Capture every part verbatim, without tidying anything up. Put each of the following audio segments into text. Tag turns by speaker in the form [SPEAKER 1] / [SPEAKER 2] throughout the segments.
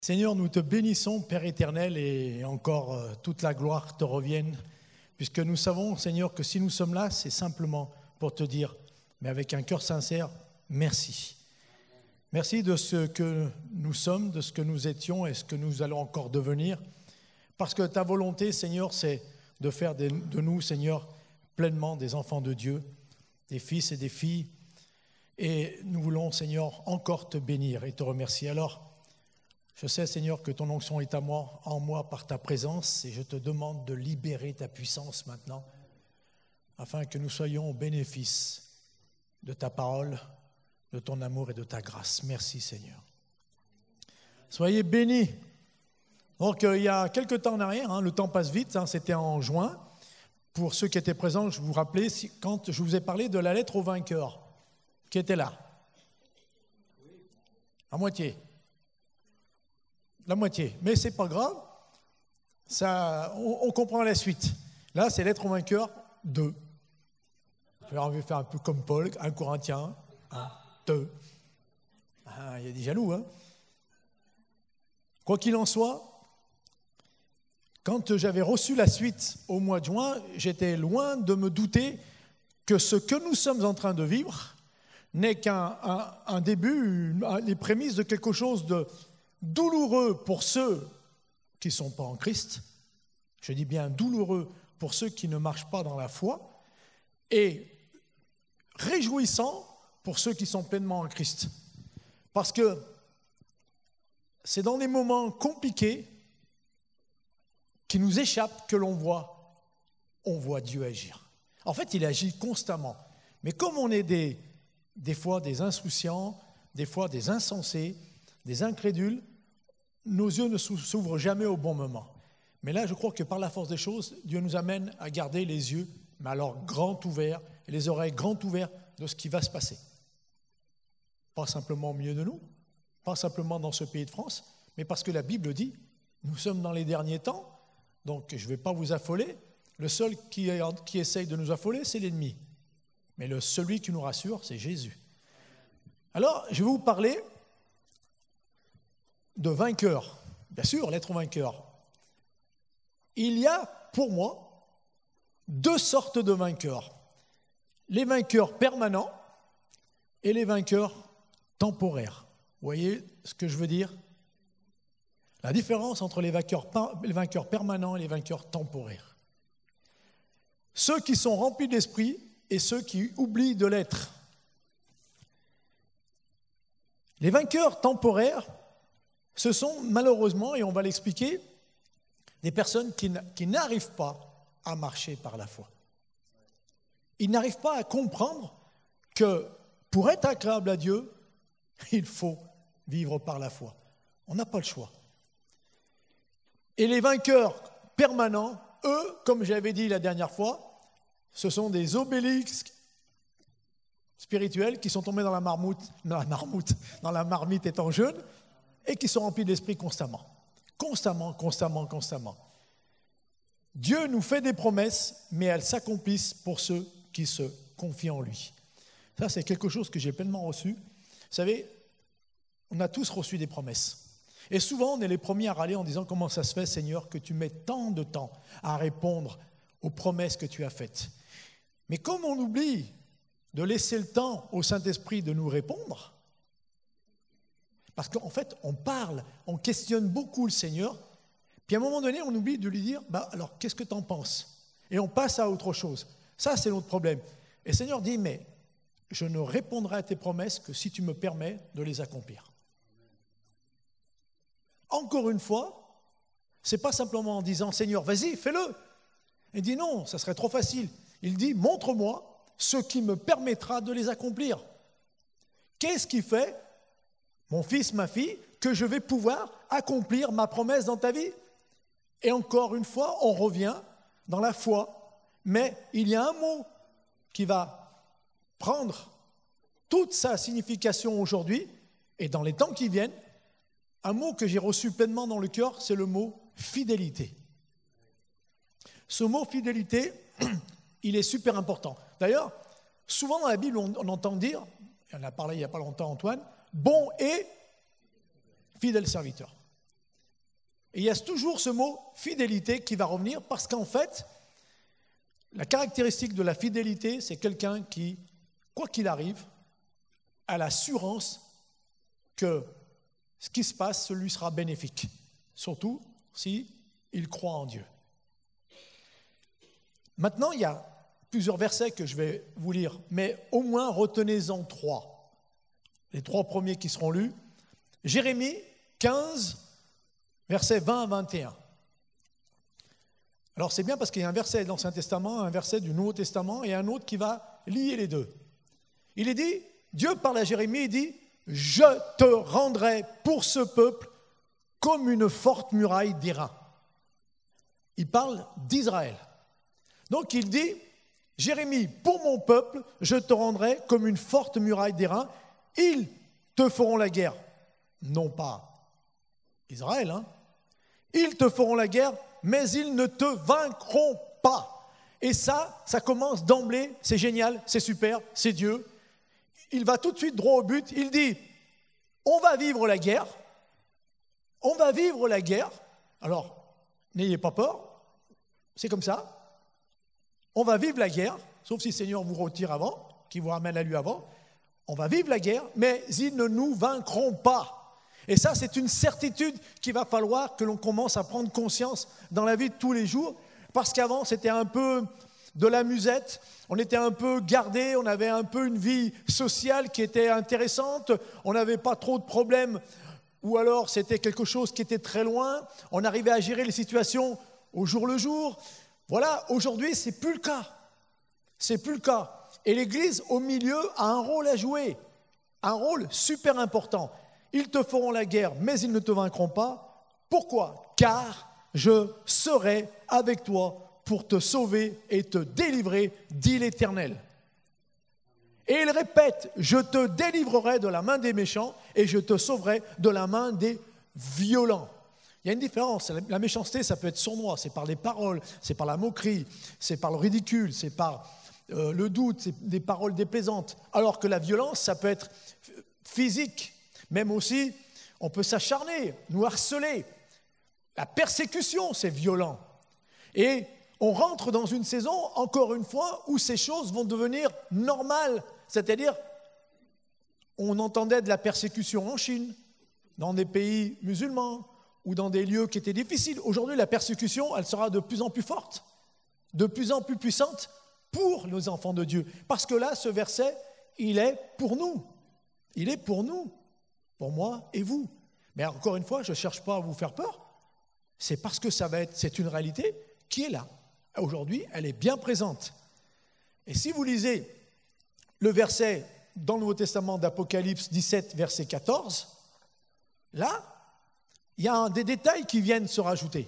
[SPEAKER 1] Seigneur, nous te bénissons, Père éternel, et encore euh, toute la gloire te revienne, puisque nous savons, Seigneur, que si nous sommes là, c'est simplement pour te dire, mais avec un cœur sincère, merci. Merci de ce que nous sommes, de ce que nous étions et ce que nous allons encore devenir, parce que ta volonté, Seigneur, c'est de faire de nous, Seigneur, pleinement des enfants de Dieu, des fils et des filles, et nous voulons, Seigneur, encore te bénir et te remercier. Alors, je sais, Seigneur, que ton onction est à moi, en moi par ta présence, et je te demande de libérer ta puissance maintenant, afin que nous soyons au bénéfice de ta parole, de ton amour et de ta grâce. Merci, Seigneur. Soyez bénis. Donc, euh, il y a quelques temps en arrière, hein, le temps passe vite, hein, c'était en juin. Pour ceux qui étaient présents, je vous rappelais, si, quand je vous ai parlé de la lettre au vainqueur, qui était là. À moitié. La moitié, mais c'est pas grave, ça, on, on comprend la suite. Là, c'est lettre au vainqueur deux. J'ai envie de faire un peu comme Paul, un Corinthien, un, deux. Ah, il y a des jaloux, hein. Quoi qu'il en soit, quand j'avais reçu la suite au mois de juin, j'étais loin de me douter que ce que nous sommes en train de vivre n'est qu'un un, un début, une, les prémices de quelque chose de douloureux pour ceux qui ne sont pas en Christ, je dis bien douloureux pour ceux qui ne marchent pas dans la foi, et réjouissant pour ceux qui sont pleinement en Christ. Parce que c'est dans des moments compliqués qui nous échappent que l'on voit, on voit Dieu agir. En fait, il agit constamment. Mais comme on est des, des fois des insouciants, des fois des insensés, des incrédules, nos yeux ne s'ouvrent jamais au bon moment. Mais là, je crois que par la force des choses, Dieu nous amène à garder les yeux, mais alors grands ouverts, et les oreilles grands ouverts de ce qui va se passer. Pas simplement au milieu de nous, pas simplement dans ce pays de France, mais parce que la Bible dit, nous sommes dans les derniers temps, donc je ne vais pas vous affoler. Le seul qui, qui essaye de nous affoler, c'est l'ennemi. Mais le, celui qui nous rassure, c'est Jésus. Alors, je vais vous parler de vainqueurs. Bien sûr, l'être vainqueur. Il y a, pour moi, deux sortes de vainqueurs. Les vainqueurs permanents et les vainqueurs temporaires. Vous voyez ce que je veux dire? La différence entre les vainqueurs, les vainqueurs permanents et les vainqueurs temporaires. Ceux qui sont remplis d'esprit et ceux qui oublient de l'être. Les vainqueurs temporaires, ce sont malheureusement, et on va l'expliquer, des personnes qui, qui n'arrivent pas à marcher par la foi. Ils n'arrivent pas à comprendre que pour être agréable à Dieu, il faut vivre par la foi. On n'a pas le choix. Et les vainqueurs permanents, eux, comme j'avais dit la dernière fois, ce sont des obélisques spirituels qui sont tombés dans la marmoute, dans la marmoute, dans la marmite étant jeunes, et qui sont remplis d'esprit constamment. Constamment, constamment, constamment. Dieu nous fait des promesses, mais elles s'accomplissent pour ceux qui se confient en lui. Ça, c'est quelque chose que j'ai pleinement reçu. Vous savez, on a tous reçu des promesses. Et souvent, on est les premiers à râler en disant « Comment ça se fait, Seigneur, que tu mets tant de temps à répondre aux promesses que tu as faites ?» Mais comme on oublie de laisser le temps au Saint-Esprit de nous répondre, parce qu'en fait, on parle, on questionne beaucoup le Seigneur, puis à un moment donné, on oublie de lui dire bah, « Alors, qu'est-ce que tu en penses ?» Et on passe à autre chose. Ça, c'est notre problème. Et le Seigneur dit « Mais je ne répondrai à tes promesses que si tu me permets de les accomplir. » Encore une fois, ce n'est pas simplement en disant « Seigneur, vas-y, fais-le !» Il dit « Non, ça serait trop facile. » Il dit « Montre-moi ce qui me permettra de les accomplir. » Qu'est-ce qui fait, mon fils, ma fille, que je vais pouvoir accomplir ma promesse dans ta vie? Et encore une fois, on revient dans la foi. Mais il y a un mot qui va prendre toute sa signification aujourd'hui et dans les temps qui viennent. Un mot que j'ai reçu pleinement dans le cœur, c'est le mot fidélité. Ce mot fidélité, il est super important. D'ailleurs, souvent dans la Bible, on, on entend dire, on en a parlé il n'y a pas longtemps Antoine, bon et fidèle serviteur. Et il y a toujours ce mot fidélité qui va revenir parce qu'en fait, la caractéristique de la fidélité, c'est quelqu'un qui, quoi qu'il arrive, a l'assurance que ce qui se passe, ce lui sera bénéfique. Surtout si il croit en Dieu. Maintenant, il y a plusieurs versets que je vais vous lire, mais au moins retenez-en trois. Les trois premiers qui seront lus. Jérémie quinze, versets vingt à vingt et un. Alors c'est bien parce qu'il y a un verset de l'Ancien Testament, un verset du Nouveau Testament et un autre qui va lier les deux. Il est dit, Dieu parle à Jérémie, il dit, « Je te rendrai pour ce peuple comme une forte muraille d'airain. » Il parle d'Israël. Donc il dit, « Jérémie, pour mon peuple, je te rendrai comme une forte muraille d'airain. Ils te feront la guerre. » Non pas Israël, hein. Ils te feront la guerre, mais ils ne te vaincront pas. Et ça, ça commence d'emblée, c'est génial, c'est super, c'est Dieu. Il va tout de suite droit au but, il dit, on va vivre la guerre, on va vivre la guerre, alors n'ayez pas peur, c'est comme ça, on va vivre la guerre, sauf si le Seigneur vous retire avant, qui vous ramène à lui avant, on va vivre la guerre, mais ils ne nous vaincront pas. Et ça, c'est une certitude qu'il va falloir que l'on commence à prendre conscience dans la vie de tous les jours, parce qu'avant, c'était un peu de la musette, on était un peu gardé, on avait un peu une vie sociale qui était intéressante, on n'avait pas trop de problèmes, ou alors c'était quelque chose qui était très loin, on arrivait à gérer les situations au jour le jour. Voilà, aujourd'hui, c'est plus le cas. C'est plus le cas. Et l'Église, au milieu, a un rôle à jouer, un rôle super important. Ils te feront la guerre, mais ils ne te vaincront pas. Pourquoi ? Car je serai avec toi pour te sauver et te délivrer, dit l'Éternel. Et il répète, je te délivrerai de la main des méchants et je te sauverai de la main des violents. Il y a une différence. La méchanceté, ça peut être sournois, c'est par les paroles, c'est par la moquerie, c'est par le ridicule, c'est par euh, le doute, c'est des paroles déplaisantes. Alors que la violence, ça peut être physique. Même aussi, on peut s'acharner, nous harceler. La persécution, c'est violent. Et on rentre dans une saison, encore une fois, où ces choses vont devenir normales. C'est-à-dire, on entendait de la persécution en Chine, dans des pays musulmans, ou dans des lieux qui étaient difficiles. Aujourd'hui, la persécution, elle sera de plus en plus forte, de plus en plus puissante pour nos enfants de Dieu. Parce que là, ce verset, il est pour nous. Il est pour nous. Pour moi et vous. Mais encore une fois, je ne cherche pas à vous faire peur. C'est parce que ça va être, c'est une réalité qui est là. Aujourd'hui, elle est bien présente. Et si vous lisez le verset dans le Nouveau Testament d'Apocalypse dix-sept, verset quatorze, là, il y a des détails qui viennent se rajouter.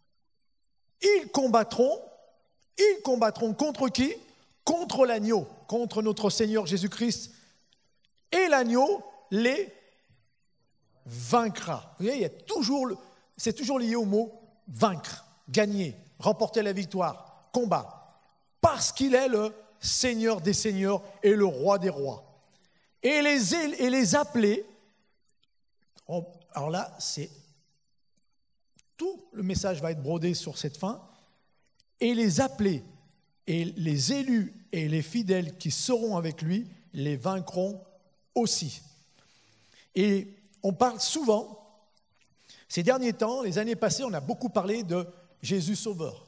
[SPEAKER 1] Ils combattront, ils combattront contre qui ? Contre l'agneau, contre notre Seigneur Jésus-Christ. Et l'agneau les vaincra. Vous voyez, il y a toujours, c'est toujours lié au mot vaincre, gagner, remporter la victoire, combat. Parce qu'il est le Seigneur des seigneurs et le Roi des rois. Et les, et les appelés, alors là, c'est tout le message va être brodé sur cette fin. Et les appelés, et les élus et les fidèles qui seront avec lui, les vaincront aussi. Et on parle souvent, ces derniers temps, les années passées, on a beaucoup parlé de Jésus Sauveur,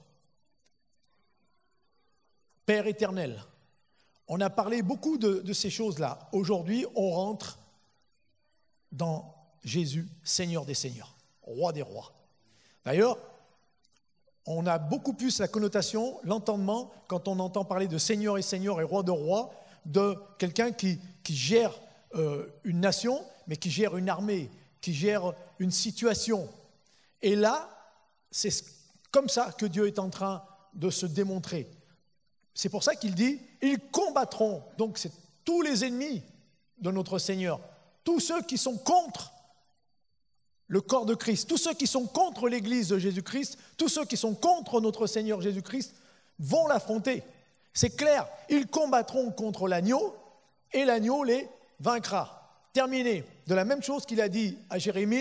[SPEAKER 1] Père éternel. On a parlé beaucoup de, de ces choses-là. Aujourd'hui, on rentre dans Jésus, Seigneur des seigneurs, Roi des rois. D'ailleurs, on a beaucoup plus la connotation, l'entendement, quand on entend parler de Seigneur et Seigneur et Roi de rois, de quelqu'un qui, qui gère euh, une nation, mais qui gère une armée, qui gère une situation. Et là, c'est comme ça que Dieu est en train de se démontrer. C'est pour ça qu'il dit, ils combattront. Donc c'est tous les ennemis de notre Seigneur, tous ceux qui sont contre le corps de Christ, tous ceux qui sont contre l'Église de Jésus-Christ, tous ceux qui sont contre notre Seigneur Jésus-Christ vont l'affronter. C'est clair, ils combattront contre l'agneau et l'agneau les vaincra. Terminé. De la même chose qu'il a dit à Jérémie,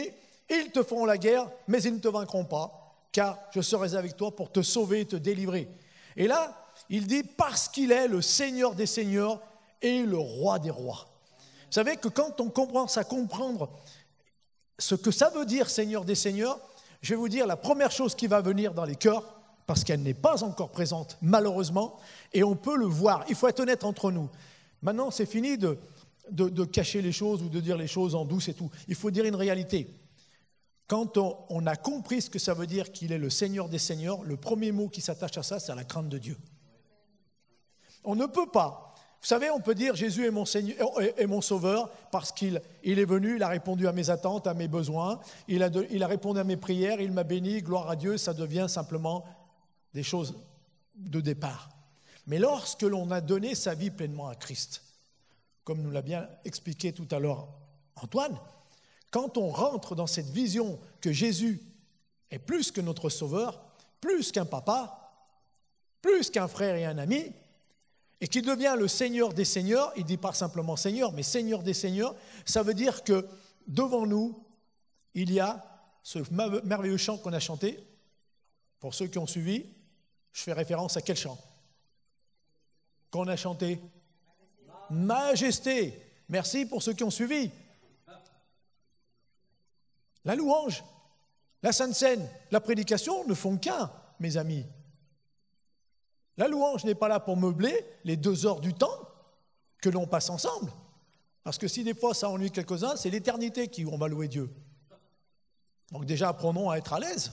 [SPEAKER 1] Ils te feront la guerre, mais ils ne te vaincront pas, car je serai avec toi pour te sauver et te délivrer. Et là, il dit, parce qu'il est le Seigneur des seigneurs et le Roi des rois. Vous savez que quand on commence à comprendre ce que ça veut dire Seigneur des seigneurs, je vais vous dire la première chose qui va venir dans les cœurs, parce qu'elle n'est pas encore présente, malheureusement, et on peut le voir. Il faut être honnête entre nous. Maintenant, c'est fini de, de, de cacher les choses ou de dire les choses en douce et tout. Il faut dire une réalité. Quand on, on a compris ce que ça veut dire qu'il est le Seigneur des seigneurs, le premier mot qui s'attache à ça, c'est la crainte de Dieu. On ne peut pas. Vous savez, on peut dire Jésus est mon, Seigneur, est mon sauveur parce qu'il il est venu, il a répondu à mes attentes, à mes besoins, il a, de, il a répondu à mes prières, il m'a béni, gloire à Dieu, ça devient simplement des choses de départ. Mais lorsque l'on a donné sa vie pleinement à Christ, comme nous l'a bien expliqué tout à l'heure Antoine, quand on rentre dans cette vision que Jésus est plus que notre sauveur, plus qu'un papa, plus qu'un frère et un ami, et qu'il devient le Seigneur des seigneurs, il ne dit pas simplement Seigneur, mais Seigneur des seigneurs, ça veut dire que devant nous, il y a ce merveilleux chant qu'on a chanté. Pour ceux qui ont suivi, je fais référence à quel chant qu'on a chanté? Majesté. Merci pour ceux qui ont suivi. La louange, la Sainte Seine, la prédication ne font qu'un, mes amis. La louange n'est pas là pour meubler les deux heures du temps que l'on passe ensemble. Parce que si des fois ça ennuie quelques-uns, c'est l'éternité qui on va louer Dieu. Donc déjà, apprenons à être à l'aise.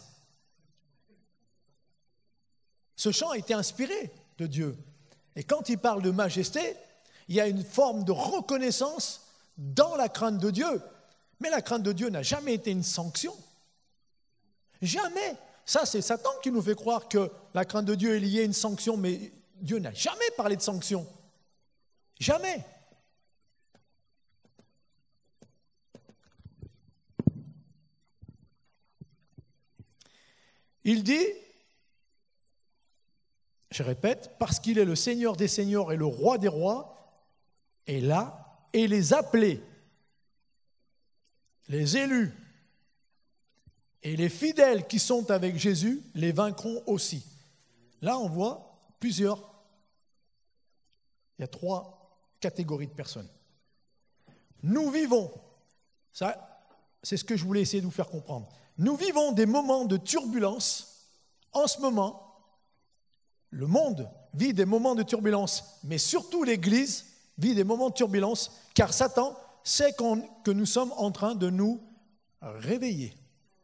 [SPEAKER 1] Ce chant a été inspiré de Dieu. Et quand il parle de majesté, il y a une forme de reconnaissance dans la crainte de Dieu. Mais la crainte de Dieu n'a jamais été une sanction. Jamais. Ça, c'est Satan qui nous fait croire que la crainte de Dieu est liée à une sanction, mais Dieu n'a jamais parlé de sanction. Jamais. Il dit, je répète, parce qu'il est le Seigneur des seigneurs et le Roi des rois, est là, et les appelés, les élus et les fidèles qui sont avec Jésus les vaincront aussi. Là, on voit plusieurs. Il y a trois catégories de personnes. Nous vivons, ça, c'est ce que je voulais essayer de vous faire comprendre. Nous vivons des moments de turbulence. En ce moment, le monde vit des moments de turbulence, mais surtout l'Église vit des moments de turbulence, car Satan sait qu'on, que nous sommes en train de nous réveiller.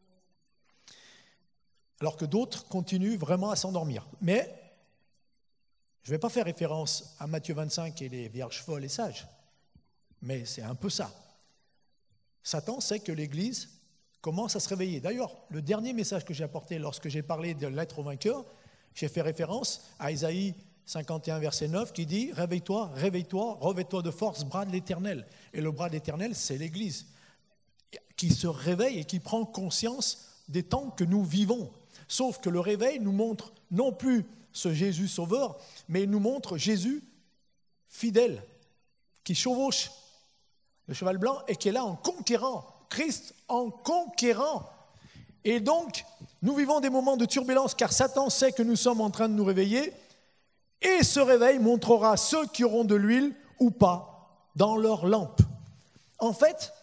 [SPEAKER 1] Alors que d'autres continuent vraiment à s'endormir. Mais je ne vais pas faire référence à Matthieu vingt-cinq et les vierges folles et sages, mais c'est un peu ça. Satan sait que l'Église commence à se réveiller. D'ailleurs, le dernier message que j'ai apporté lorsque j'ai parlé de l'être au vainqueur, j'ai fait référence à Isaïe cinquante et un, verset neuf, qui dit « Réveille-toi, réveille-toi, revêt-toi de force, bras de l'Éternel ». Et le bras de l'Éternel, c'est l'Église, qui se réveille et qui prend conscience des temps que nous vivons. Sauf que le réveil nous montre non plus ce Jésus sauveur, mais il nous montre Jésus fidèle, qui chevauche le cheval blanc et qui est là en conquérant, Christ en conquérant. Et donc, nous vivons des moments de turbulence car Satan sait que nous sommes en train de nous réveiller et ce réveil montrera ceux qui auront de l'huile ou pas dans leur lampe. En fait,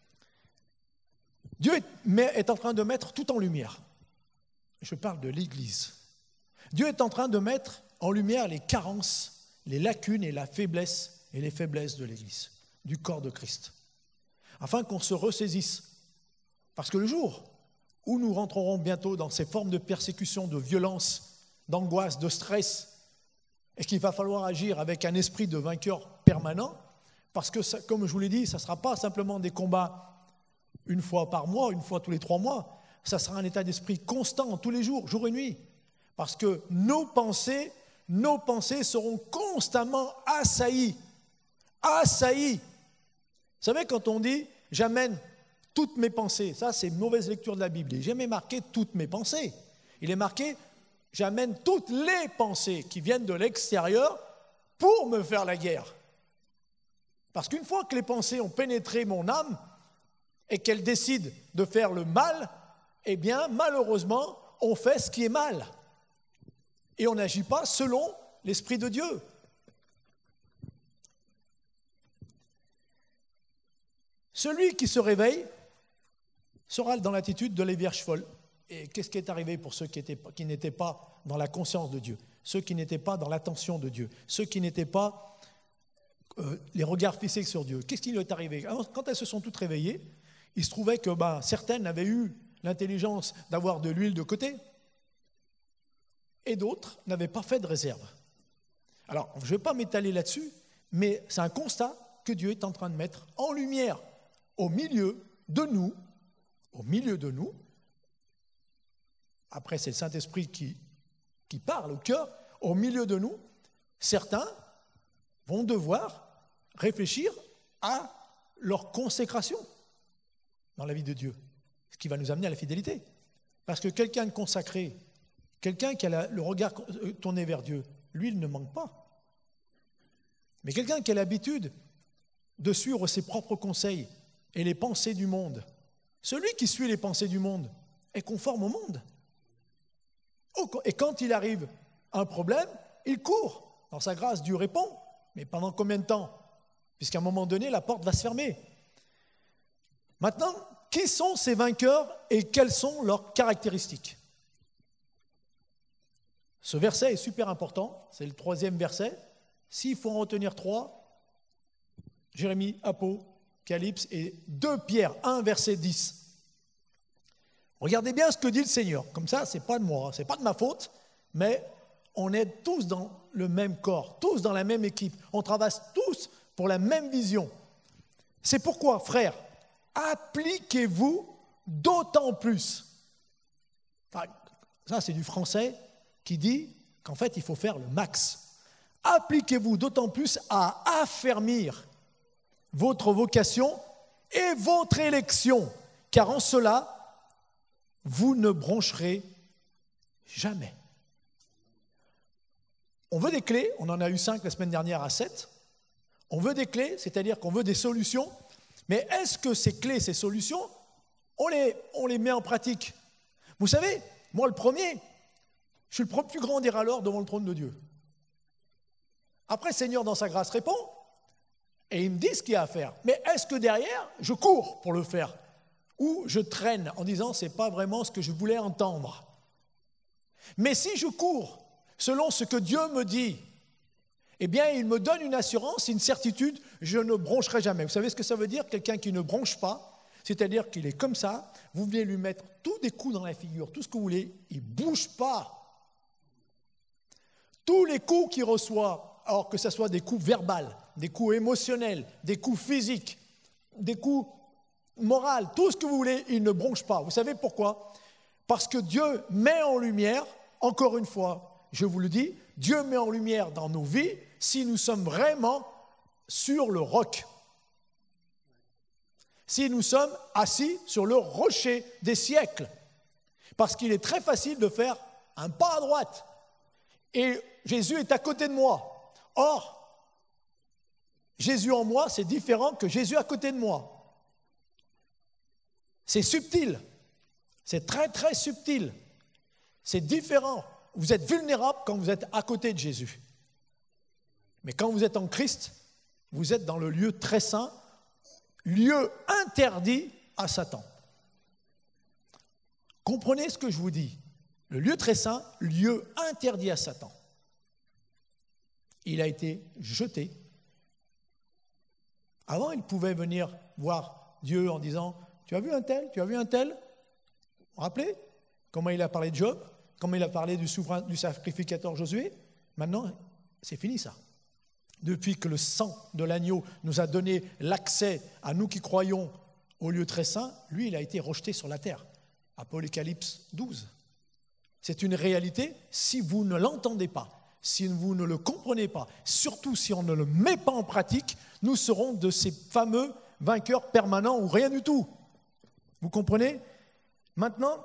[SPEAKER 1] Dieu est en train de mettre tout en lumière. Je parle de l'Église. Dieu est en train de mettre en lumière les carences, les lacunes et la faiblesse et les faiblesses de l'Église, du corps de Christ, afin qu'on se ressaisisse. Parce que le jour où nous rentrerons bientôt dans ces formes de persécution, de violence, d'angoisse, de stress, et qu'il va falloir agir avec un esprit de vainqueur permanent, parce que, ça, comme je vous l'ai dit, ça ne sera pas simplement des combats une fois par mois, une fois tous les trois mois, ça sera un état d'esprit constant, tous les jours, jour et nuit. Parce que nos pensées, nos pensées seront constamment assaillies. Assaillies. Vous savez, quand on dit « j'amène toutes mes pensées », ça c'est une mauvaise lecture de la Bible. Il n'est jamais marqué « toutes mes pensées ». Il est marqué « j'amène toutes les pensées qui viennent de l'extérieur pour me faire la guerre ». Parce qu'une fois que les pensées ont pénétré mon âme, et qu'elle décide de faire le mal, eh bien, malheureusement, on fait ce qui est mal. Et on n'agit pas selon l'Esprit de Dieu. Celui qui se réveille sera dans l'attitude de les vierges folles. Et qu'est-ce qui est arrivé pour ceux qui, étaient, qui n'étaient pas dans la conscience de Dieu, ceux qui n'étaient pas dans l'attention de Dieu, ceux qui n'étaient pas euh, les regards fixés sur Dieu? Qu'est-ce qui lui est arrivé? Alors, quand elles se sont toutes réveillées, il se trouvait que ben, certaines avaient eu l'intelligence d'avoir de l'huile de côté et d'autres n'avaient pas fait de réserve. Alors, je ne vais pas m'étaler là-dessus, mais c'est un constat que Dieu est en train de mettre en lumière au milieu de nous, au milieu de nous. Après, c'est le Saint-Esprit qui, qui parle au cœur. Au milieu de nous, certains vont devoir réfléchir à leur consécration dans la vie de Dieu, ce qui va nous amener à la fidélité. Parce que quelqu'un de consacré, quelqu'un qui a la, le regard tourné vers Dieu, lui, il ne manque pas. Mais quelqu'un qui a l'habitude de suivre ses propres conseils et les pensées du monde, celui qui suit les pensées du monde est conforme au monde. Et quand il arrive un problème, il court. Dans sa grâce, Dieu répond. Mais pendant combien de temps? Puisqu'à un moment donné, la porte va se fermer. Maintenant, qui sont ces vainqueurs et quelles sont leurs caractéristiques? Ce verset est super important. C'est le troisième verset. S'il faut en retenir trois, Jérémie, Apocalypse et deux Pierre, un verset dix. Regardez bien ce que dit le Seigneur. Comme ça, ce n'est pas de moi, ce n'est pas de ma faute, mais on est tous dans le même corps, tous dans la même équipe. On travaille tous pour la même vision. C'est pourquoi, frères, appliquez-vous d'autant plus. Enfin, ça, c'est du français qui dit qu'en fait, il faut faire le max. Appliquez-vous d'autant plus à affermir votre vocation et votre élection, car en cela, vous ne broncherez jamais. On veut des clés, on en a eu cinq la semaine dernière à sept. On veut des clés, c'est-à-dire qu'on veut des solutions, mais est-ce que ces clés, ces solutions, on les, on les met en pratique? Vous savez, moi le premier, je suis le plus grand des râleurs devant le trône de Dieu. Après, le Seigneur, dans sa grâce, répond, et il me dit ce qu'il y a à faire. Mais est-ce que derrière, je cours pour le faire? Ou je traîne en disant, ce n'est pas vraiment ce que je voulais entendre. Mais si je cours selon ce que Dieu me dit, eh bien, il me donne une assurance, une certitude, je ne broncherai jamais. Vous savez ce que ça veut dire, quelqu'un qui ne bronche pas? C'est-à-dire qu'il est comme ça, vous venez lui mettre tous des coups dans la figure, tout ce que vous voulez, il ne bouge pas. Tous les coups qu'il reçoit, alors que ce soit des coups verbaux, des coups émotionnels, des coups physiques, des coups moraux, tout ce que vous voulez, il ne bronche pas. Vous savez pourquoi? Parce que Dieu met en lumière, encore une fois, je vous le dis, Dieu met en lumière dans nos vies si nous sommes vraiment sur le roc. Si nous sommes assis sur le rocher des siècles. Parce qu'il est très facile de faire un pas à droite. Et Jésus est à côté de moi. Or, Jésus en moi, c'est différent que Jésus à côté de moi. C'est subtil. C'est très, très subtil. C'est différent. Vous êtes vulnérable quand vous êtes à côté de Jésus. Mais quand vous êtes en Christ, vous êtes dans le lieu très saint, lieu interdit à Satan. Comprenez ce que je vous dis. Le lieu très saint, lieu interdit à Satan. Il a été jeté. Avant, il pouvait venir voir Dieu en disant « Tu as vu un tel? Tu as vu un tel ?» Vous vous rappelez comment il a parlé de Job? Comment il a parlé du, souverain, du sacrificateur Josué? Maintenant, c'est fini ça. Depuis que le sang de l'agneau nous a donné l'accès à nous qui croyons au lieu très saint, lui, il a été rejeté sur la terre. Apocalypse douze. C'est une réalité si vous ne l'entendez pas. Si vous ne le comprenez pas, surtout si on ne le met pas en pratique, nous serons de ces fameux vainqueurs permanents ou rien du tout. Vous comprenez? Maintenant,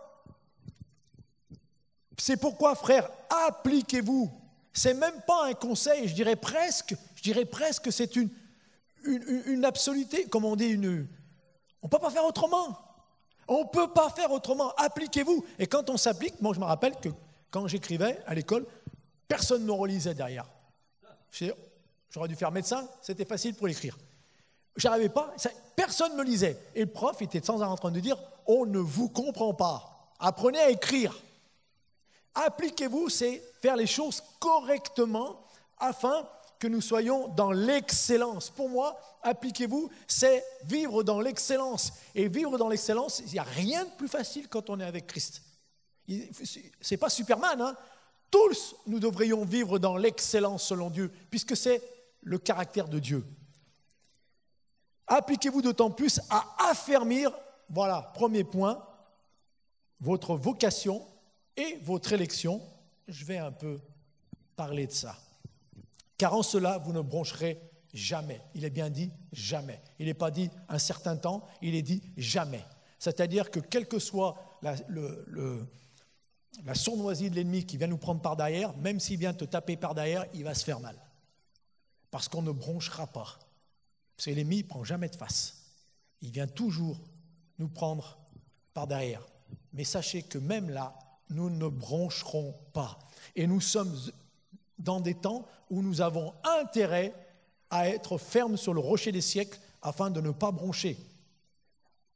[SPEAKER 1] c'est pourquoi, frères, appliquez-vous. C'est même pas un conseil, je dirais presque, je dirais presque, c'est une, une, une absoluté, comme on dit, une, On ne peut pas faire autrement. On ne peut pas faire autrement. Appliquez-vous. Et quand on s'applique, moi je me rappelle que quand j'écrivais à l'école, personne ne relisait derrière. J'aurais dû faire médecin, c'était facile pour l'écrire. J'arrivais pas, ça, personne ne me lisait. Et le prof était sans arrêt en train de dire « On ne vous comprend pas. Apprenez à écrire. » Appliquez-vous, c'est faire les choses correctement afin que nous soyons dans l'excellence. Pour moi, appliquez-vous, c'est vivre dans l'excellence. Et vivre dans l'excellence, il n'y a rien de plus facile quand on est avec Christ. Ce n'est pas Superman, hein. Tous, nous devrions vivre dans l'excellence selon Dieu, puisque c'est le caractère de Dieu. Appliquez-vous d'autant plus à affermir, voilà, premier point, votre vocation et votre élection. Je vais un peu parler de ça. Car en cela, vous ne broncherez jamais. Il est bien dit jamais. Il n'est pas dit un certain temps, il est dit jamais. C'est-à-dire que quelle que soit la, le, le, la sournoisie de l'ennemi qui vient nous prendre par derrière, même s'il vient te taper par derrière, il va se faire mal. Parce qu'on ne bronchera pas. Parce que l'ennemi ne prend jamais de face. Il vient toujours nous prendre par derrière. Mais sachez que même là, nous ne broncherons pas. Et nous sommes dans des temps où nous avons intérêt à être fermes sur le rocher des siècles afin de ne pas broncher. Pourquoi ?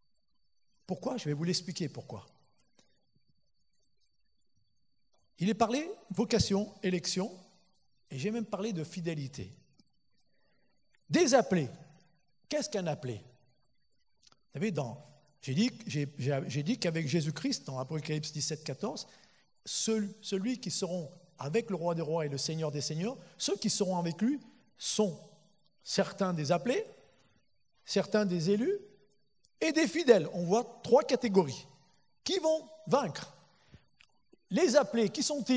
[SPEAKER 1] Je vais vous l'expliquer pourquoi. Il est parlé vocation, élection, et j'ai même parlé de fidélité. Des appelés. Qu'est-ce qu'un appelé ? Vous savez, dans, j'ai dit, j'ai, j'ai dit qu'avec Jésus-Christ, dans Apocalypse dix-sept, quatorze, seul, celui qui seront avec le roi des rois et le seigneur des seigneurs, ceux qui seront avec lui sont certains des appelés, certains des élus et des fidèles. On voit trois catégories qui vont vaincre. Les appelés, qui sont-ils ?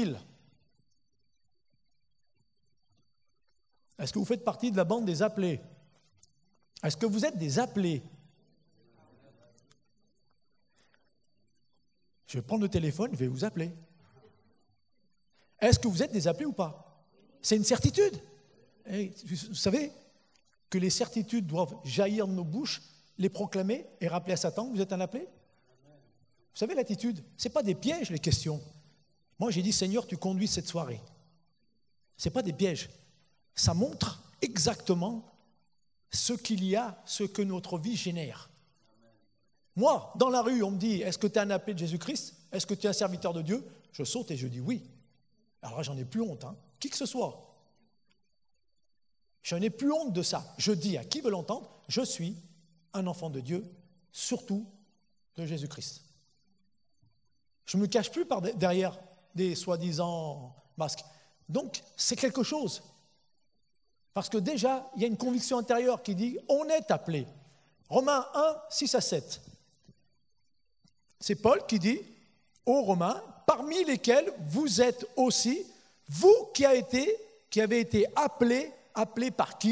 [SPEAKER 1] Est-ce que vous faites partie de la bande des appelés ? Est-ce que vous êtes des appelés ? Je vais prendre le téléphone, je vais vous appeler. Est-ce que vous êtes des appelés ou pas ? C'est une certitude. Et vous savez que les certitudes doivent jaillir de nos bouches, les proclamer et rappeler à Satan que vous êtes un appelé ? Vous savez l'attitude ? Ce n'est pas des pièges les questions. Moi j'ai dit Seigneur, tu conduis cette soirée. Ce n'est pas des pièges. Ça montre exactement ce qu'il y a, ce que notre vie génère. Moi, dans la rue, on me dit, est-ce que tu es un appelé de Jésus-Christ ? Est-ce que tu es un serviteur de Dieu ? Je saute et je dis oui. Alors là, j'en ai plus honte, hein. Qui que ce soit. Je n'ai plus honte de ça. Je dis à qui veut l'entendre, je suis un enfant de Dieu, surtout de Jésus-Christ. Je ne me cache plus par derrière des soi-disant masques. Donc, c'est quelque chose. Parce que déjà, il y a une conviction intérieure qui dit on est appelé. Romains un, six à sept. C'est Paul qui dit aux Romains, parmi lesquels vous êtes aussi, vous qui avez été, qui avez été appelés, appelés par qui ?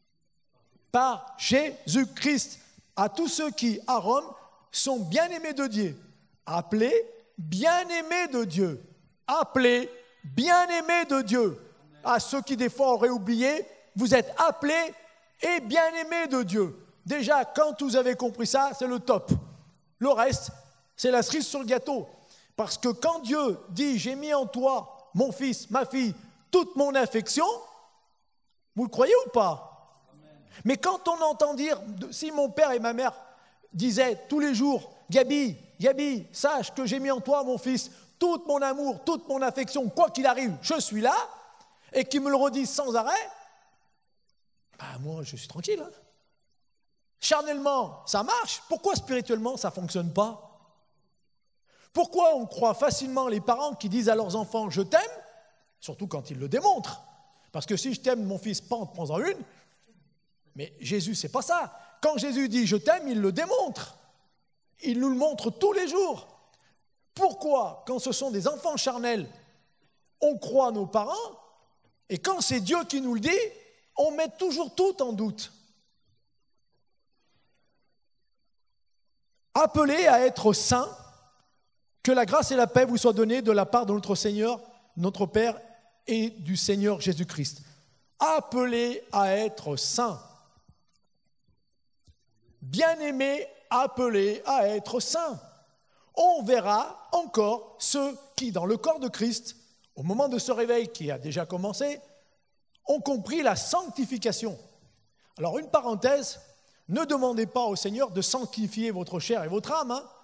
[SPEAKER 1] Par Jésus-Christ. À tous ceux qui, à Rome, sont bien-aimés de Dieu. Appelés, bien-aimés de Dieu. Appelés, bien-aimés de Dieu. À ceux qui des fois auraient oublié, vous êtes appelés et bien-aimés de Dieu. Déjà, quand vous avez compris ça, c'est le top. Le reste, c'est la cerise sur le gâteau. Parce que quand Dieu dit « J'ai mis en toi, mon fils, ma fille, toute mon affection », vous le croyez ou pas ? Amen. Mais quand on entend dire, si mon père et ma mère disaient tous les jours « Gabi, Gabi, sache que j'ai mis en toi, mon fils, tout mon amour, toute mon affection, quoi qu'il arrive, je suis là », et qu'ils me le redisent sans arrêt, bah moi, je suis tranquille. Hein. Charnellement, ça marche. Pourquoi spirituellement, ça ne fonctionne pas ? Pourquoi on croit facilement les parents qui disent à leurs enfants « je t'aime », surtout quand ils le démontrent. Parce que si je t'aime, mon fils, pente, prends-en une. Mais Jésus, c'est pas ça. Quand Jésus dit « je t'aime », il le démontre. Il nous le montre tous les jours. Pourquoi, quand ce sont des enfants charnels, on croit nos parents, et quand c'est Dieu qui nous le dit, on met toujours tout en doute. Appelés à être saints, que la grâce et la paix vous soient données de la part de notre Seigneur, notre Père et du Seigneur Jésus-Christ. Appelés à être saints. Bien-aimés appelés à être saints. On verra encore ceux qui, dans le corps de Christ, au moment de ce réveil qui a déjà commencé, ont compris la sanctification. Alors, une parenthèse, ne demandez pas au Seigneur de sanctifier votre chair et votre âme. Hein.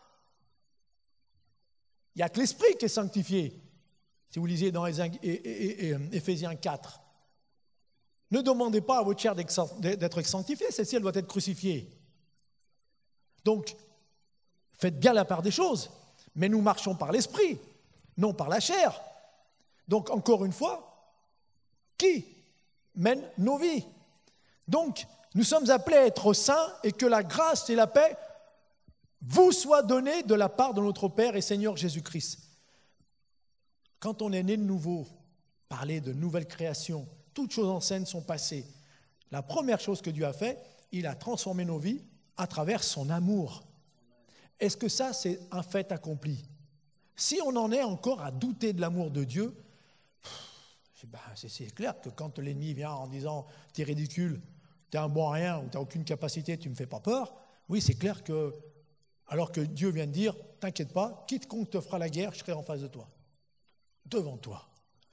[SPEAKER 1] Il n'y a que l'esprit qui est sanctifié. Si vous lisez dans Éphésiens quatre. Ne demandez pas à votre chair d'être sanctifiée, celle-ci, elle doit être crucifiée. Donc, faites bien la part des choses, mais nous marchons par l'esprit, non par la chair. Donc, encore une fois, qui mène nos vies? Donc, nous sommes appelés à être saints et que la grâce et la paix vous soient données de la part de notre Père et Seigneur Jésus-Christ. Quand on est né de nouveau, parler de nouvelle création, toutes choses anciennes sont passées. La première chose que Dieu a fait, il a transformé nos vies à travers son amour. Est-ce que ça, c'est un fait accompli? Si on en est encore à douter de l'amour de Dieu, ben, c'est, c'est clair que quand l'ennemi vient en disant « t'es ridicule, t'es un bon à rien ou t'as aucune capacité, tu ne me fais pas peur », oui, c'est clair que, alors que Dieu vient de dire « t'inquiète pas, quiconque te fera la guerre, je serai en face de toi, devant toi ».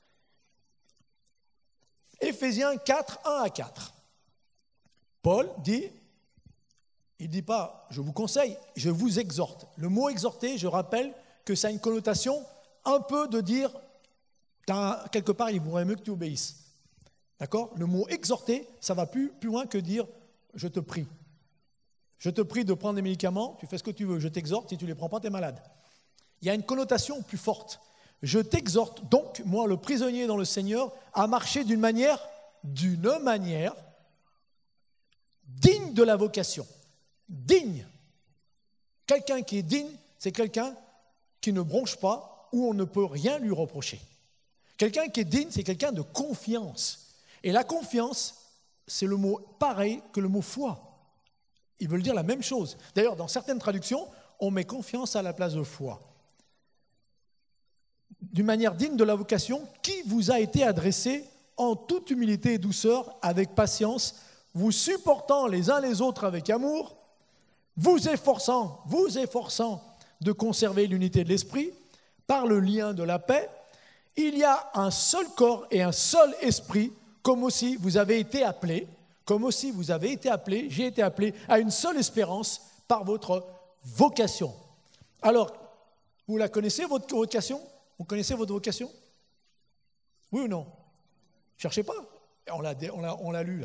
[SPEAKER 1] Éphésiens quatre, un à quatre. Paul dit, il ne dit pas « je vous conseille », je vous exhorte. Le mot « exhorter », je rappelle que ça a une connotation un peu de dire, quelque part, il vaudrait mieux que tu obéisses. D'accord? Le mot « exhorter », ça va plus, plus loin que dire « je te prie ». Je te prie de prendre des médicaments, tu fais ce que tu veux, je t'exhorte, si tu ne les prends pas, tu es malade. Il y a une connotation plus forte. Je t'exhorte donc, moi le prisonnier dans le Seigneur, à marcher d'une manière, d'une manière digne de la vocation. Digne. Quelqu'un qui est digne, c'est quelqu'un qui ne bronche pas, où on ne peut rien lui reprocher. Quelqu'un qui est digne, c'est quelqu'un de confiance. Et la confiance, c'est le mot pareil que le mot foi. Ils veulent dire la même chose. D'ailleurs, dans certaines traductions, on met confiance à la place de foi. D'une manière digne de la vocation qui vous a été adressée en toute humilité et douceur, avec patience, vous supportant les uns les autres avec amour, vous efforçant, vous efforçant de conserver l'unité de l'esprit par le lien de la paix. Il y a un seul corps et un seul esprit, comme aussi vous avez été appelés, comme aussi vous avez été appelés, j'ai été appelé à une seule espérance par votre vocation. Alors, vous la connaissez, votre vocation ? Vous connaissez votre vocation? Oui ou non? Cherchez pas. On l'a, on l'a, on l'a lu là.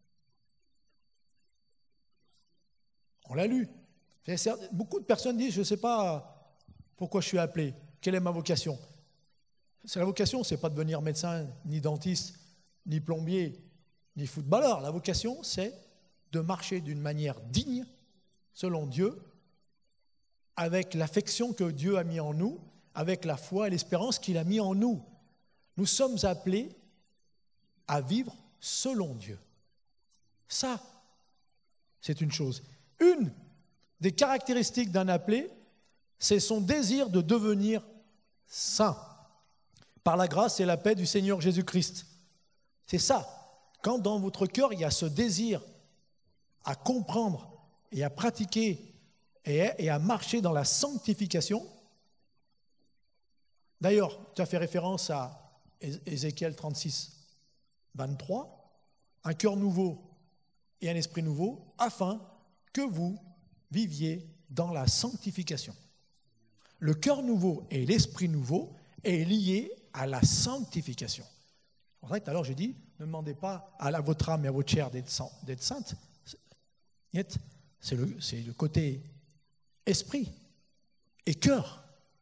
[SPEAKER 1] On l'a lu. Beaucoup de personnes disent, je ne sais pas pourquoi je suis appelé, quelle est ma vocation. C'est la vocation, ce n'est pas devenir médecin, ni dentiste, ni plombier, ni footballeur. La vocation, c'est de marcher d'une manière digne, selon Dieu, avec l'affection que Dieu a mis en nous, avec la foi et l'espérance qu'il a mis en nous. Nous sommes appelés à vivre selon Dieu. Ça, c'est une chose. Une des caractéristiques d'un appelé, c'est son désir de devenir saint, par la grâce et la paix du Seigneur Jésus-Christ. C'est ça. Quand dans votre cœur, il y a ce désir à comprendre et à pratiquer et à marcher dans la sanctification. D'ailleurs, tu as fait référence à Ézéchiel trente-six, vingt-trois, un cœur nouveau et un esprit nouveau, afin que vous viviez dans la sanctification. Le cœur nouveau et l'esprit nouveau est lié à la sanctification. C'est pour ça que tout à l'heure j'ai dit, ne demandez pas à la, votre âme et à votre chair d'être, d'être sainte. C'est le, c'est le côté esprit et cœur.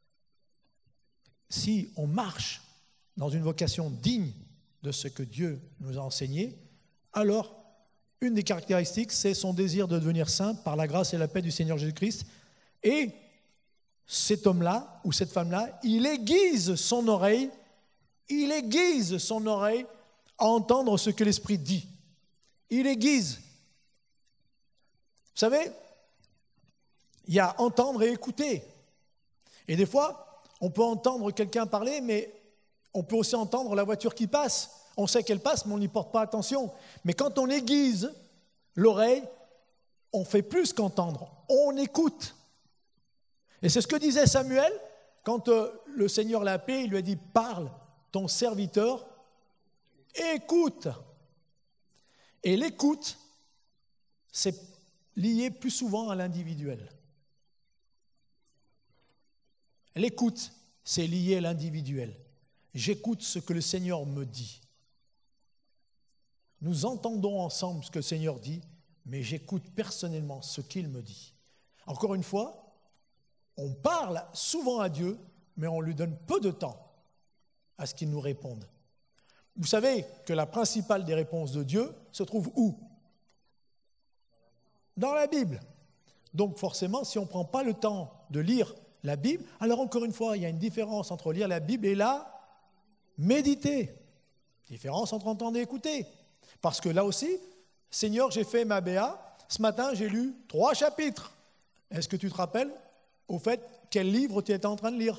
[SPEAKER 1] Si on marche dans une vocation digne de ce que Dieu nous a enseigné, alors une des caractéristiques, c'est son désir de devenir saint par la grâce et la paix du Seigneur Jésus-Christ. Et cet homme-là ou cette femme-là, il aiguise son oreille, il aiguise son oreille à entendre ce que l'Esprit dit. Il aiguise. Vous savez, il y a entendre et écouter. Et des fois, on peut entendre quelqu'un parler, mais on peut aussi entendre la voiture qui passe. On sait qu'elle passe, mais on n'y porte pas attention. Mais quand on aiguise l'oreille, on fait plus qu'entendre, on écoute. Et c'est ce que disait Samuel quand euh, le Seigneur l'a appelé, il lui a dit « Parle, ton serviteur, écoute ». Et l'écoute, c'est lié plus souvent à l'individuel. L'écoute, c'est lié à l'individuel. J'écoute ce que le Seigneur me dit. Nous entendons ensemble ce que le Seigneur dit, mais j'écoute personnellement ce qu'il me dit. Encore une fois, on parle souvent à Dieu, mais on lui donne peu de temps à ce qu'il nous réponde. Vous savez que la principale des réponses de Dieu se trouve où? Dans la Bible. Donc forcément, si on ne prend pas le temps de lire la Bible, alors encore une fois, il y a une différence entre lire la Bible et la méditer. Différence entre entendre et écouter. Parce que là aussi, Seigneur, j'ai fait ma B A, ce matin j'ai lu trois chapitres. Est-ce que tu te rappelles au fait quel livre tu étais en train de lire?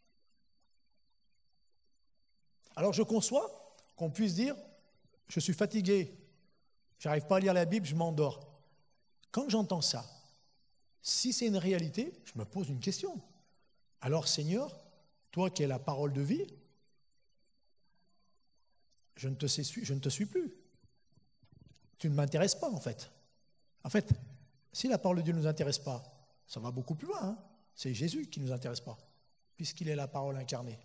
[SPEAKER 1] Alors je conçois qu'on puisse dire, je suis fatigué, je n'arrive pas à lire la Bible, je m'endors. Quand j'entends ça, si c'est une réalité, je me pose une question. Alors Seigneur, toi qui es la parole de vie, je ne te, sais, je ne te suis plus. Tu ne m'intéresses pas en fait. En fait, si la parole de Dieu ne nous intéresse pas, ça va beaucoup plus loin. Hein. C'est Jésus qui ne nous intéresse pas, puisqu'il est la parole incarnée.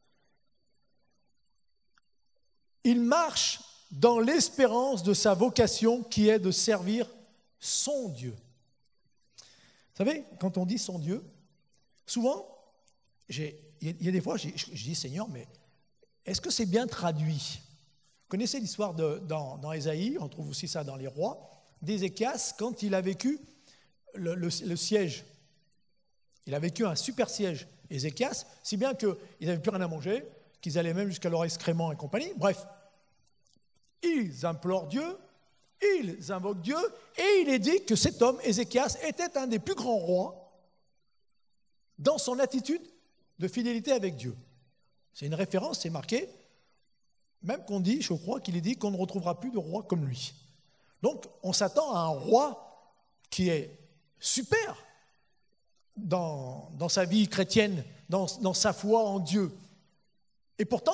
[SPEAKER 1] Il marche dans l'espérance de sa vocation qui est de servir son Dieu. Vous savez, quand on dit son Dieu, souvent, il y a des fois, je dis Seigneur, mais est-ce que c'est bien traduit? Vous connaissez l'histoire de, dans, dans Ésaïe, on trouve aussi ça dans les rois, d'Ézéchias quand il a vécu le, le, le siège. Il a vécu un super siège, Ézéchias, si bien qu'ils n'avaient plus rien à manger, qu'ils allaient même jusqu'à leur excrément et compagnie. Bref, ils implorent Dieu, ils invoquent Dieu, et il est dit que cet homme, Ézéchias, était un des plus grands rois dans son attitude de fidélité avec Dieu. C'est une référence, c'est marqué, même qu'on dit, je crois qu'il est dit qu'on ne retrouvera plus de roi comme lui. Donc, on s'attend à un roi qui est super dans, dans sa vie chrétienne, dans, dans sa foi en Dieu. Et pourtant,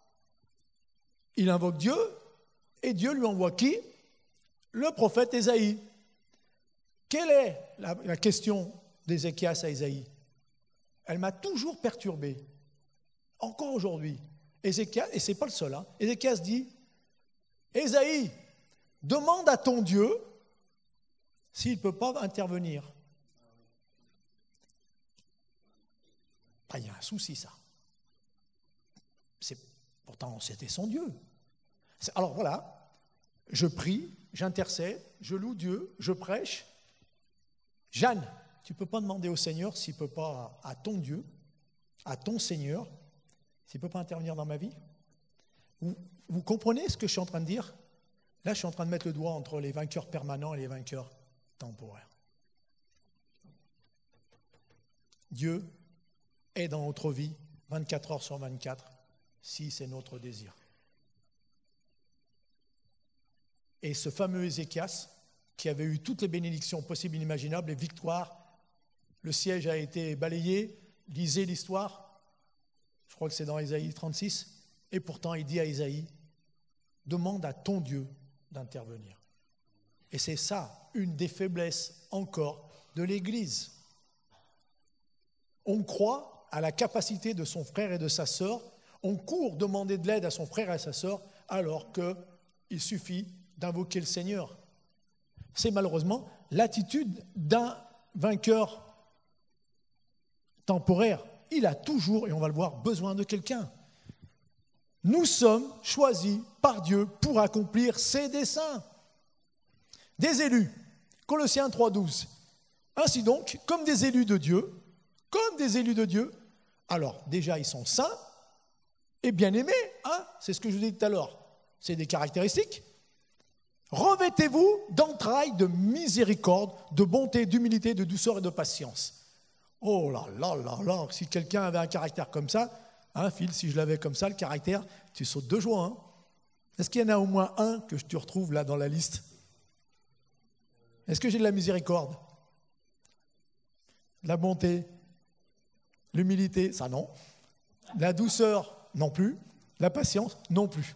[SPEAKER 1] il invoque Dieu, et Dieu lui envoie qui? Le prophète Ésaïe. Quelle est la, la question d'Ézéchias à Ésaïe? Elle m'a toujours perturbé. Encore aujourd'hui. Ézéchias, et ce n'est pas le seul, hein, Ézéchias dit, Ésaïe, demande à ton Dieu s'il ne peut pas intervenir. Ah, il y a un souci, ça. C'est, pourtant, c'était son Dieu. C'est, alors voilà, je prie, j'intercède, je loue Dieu, je prêche. Jeanne, tu ne peux pas demander au Seigneur s'il ne peut pas, à ton Dieu, à ton Seigneur, s'il ne peut pas intervenir dans ma vie. Vous, vous comprenez ce que je suis en train de dire? Là, je suis en train de mettre le doigt entre les vainqueurs permanents et les vainqueurs temporaires. Dieu est dans notre vie vingt-quatre heures sur vingt-quatre, si c'est notre désir. Et ce fameux Ézéchias, qui avait eu toutes les bénédictions possibles et inimaginables, les victoires, le siège a été balayé, lisez l'histoire, je crois que c'est dans Ésaïe trente-six, et pourtant il dit à Ésaïe, demande à ton Dieu d'intervenir. Et c'est ça, une des faiblesses encore de l'Église. On croit à la capacité de son frère et de sa sœur, on court demander de l'aide à son frère et à sa sœur, alors qu'il suffit d'invoquer le Seigneur. C'est malheureusement l'attitude d'un vainqueur temporaire. Il a toujours, et on va le voir, besoin de quelqu'un. Nous sommes choisis par Dieu pour accomplir ses desseins. Des élus, Colossiens trois douze. Ainsi donc, comme des élus de Dieu, comme des élus de Dieu, alors déjà ils sont saints et bien-aimés, hein, c'est ce que je vous ai dit tout à l'heure, c'est des caractéristiques. Revêtez-vous d'entrailles de miséricorde, de bonté, d'humilité, de douceur et de patience. Oh là là là là, si quelqu'un avait un caractère comme ça, hein, Phil, si je l'avais comme ça, le caractère, tu sautes de joie. Hein. Est-ce qu'il y en a au moins un que tu retrouves là dans la liste? Est-ce que j'ai de la miséricorde? De la bonté? L'humilité? Ça non. La douceur? Non plus. La patience? Non plus.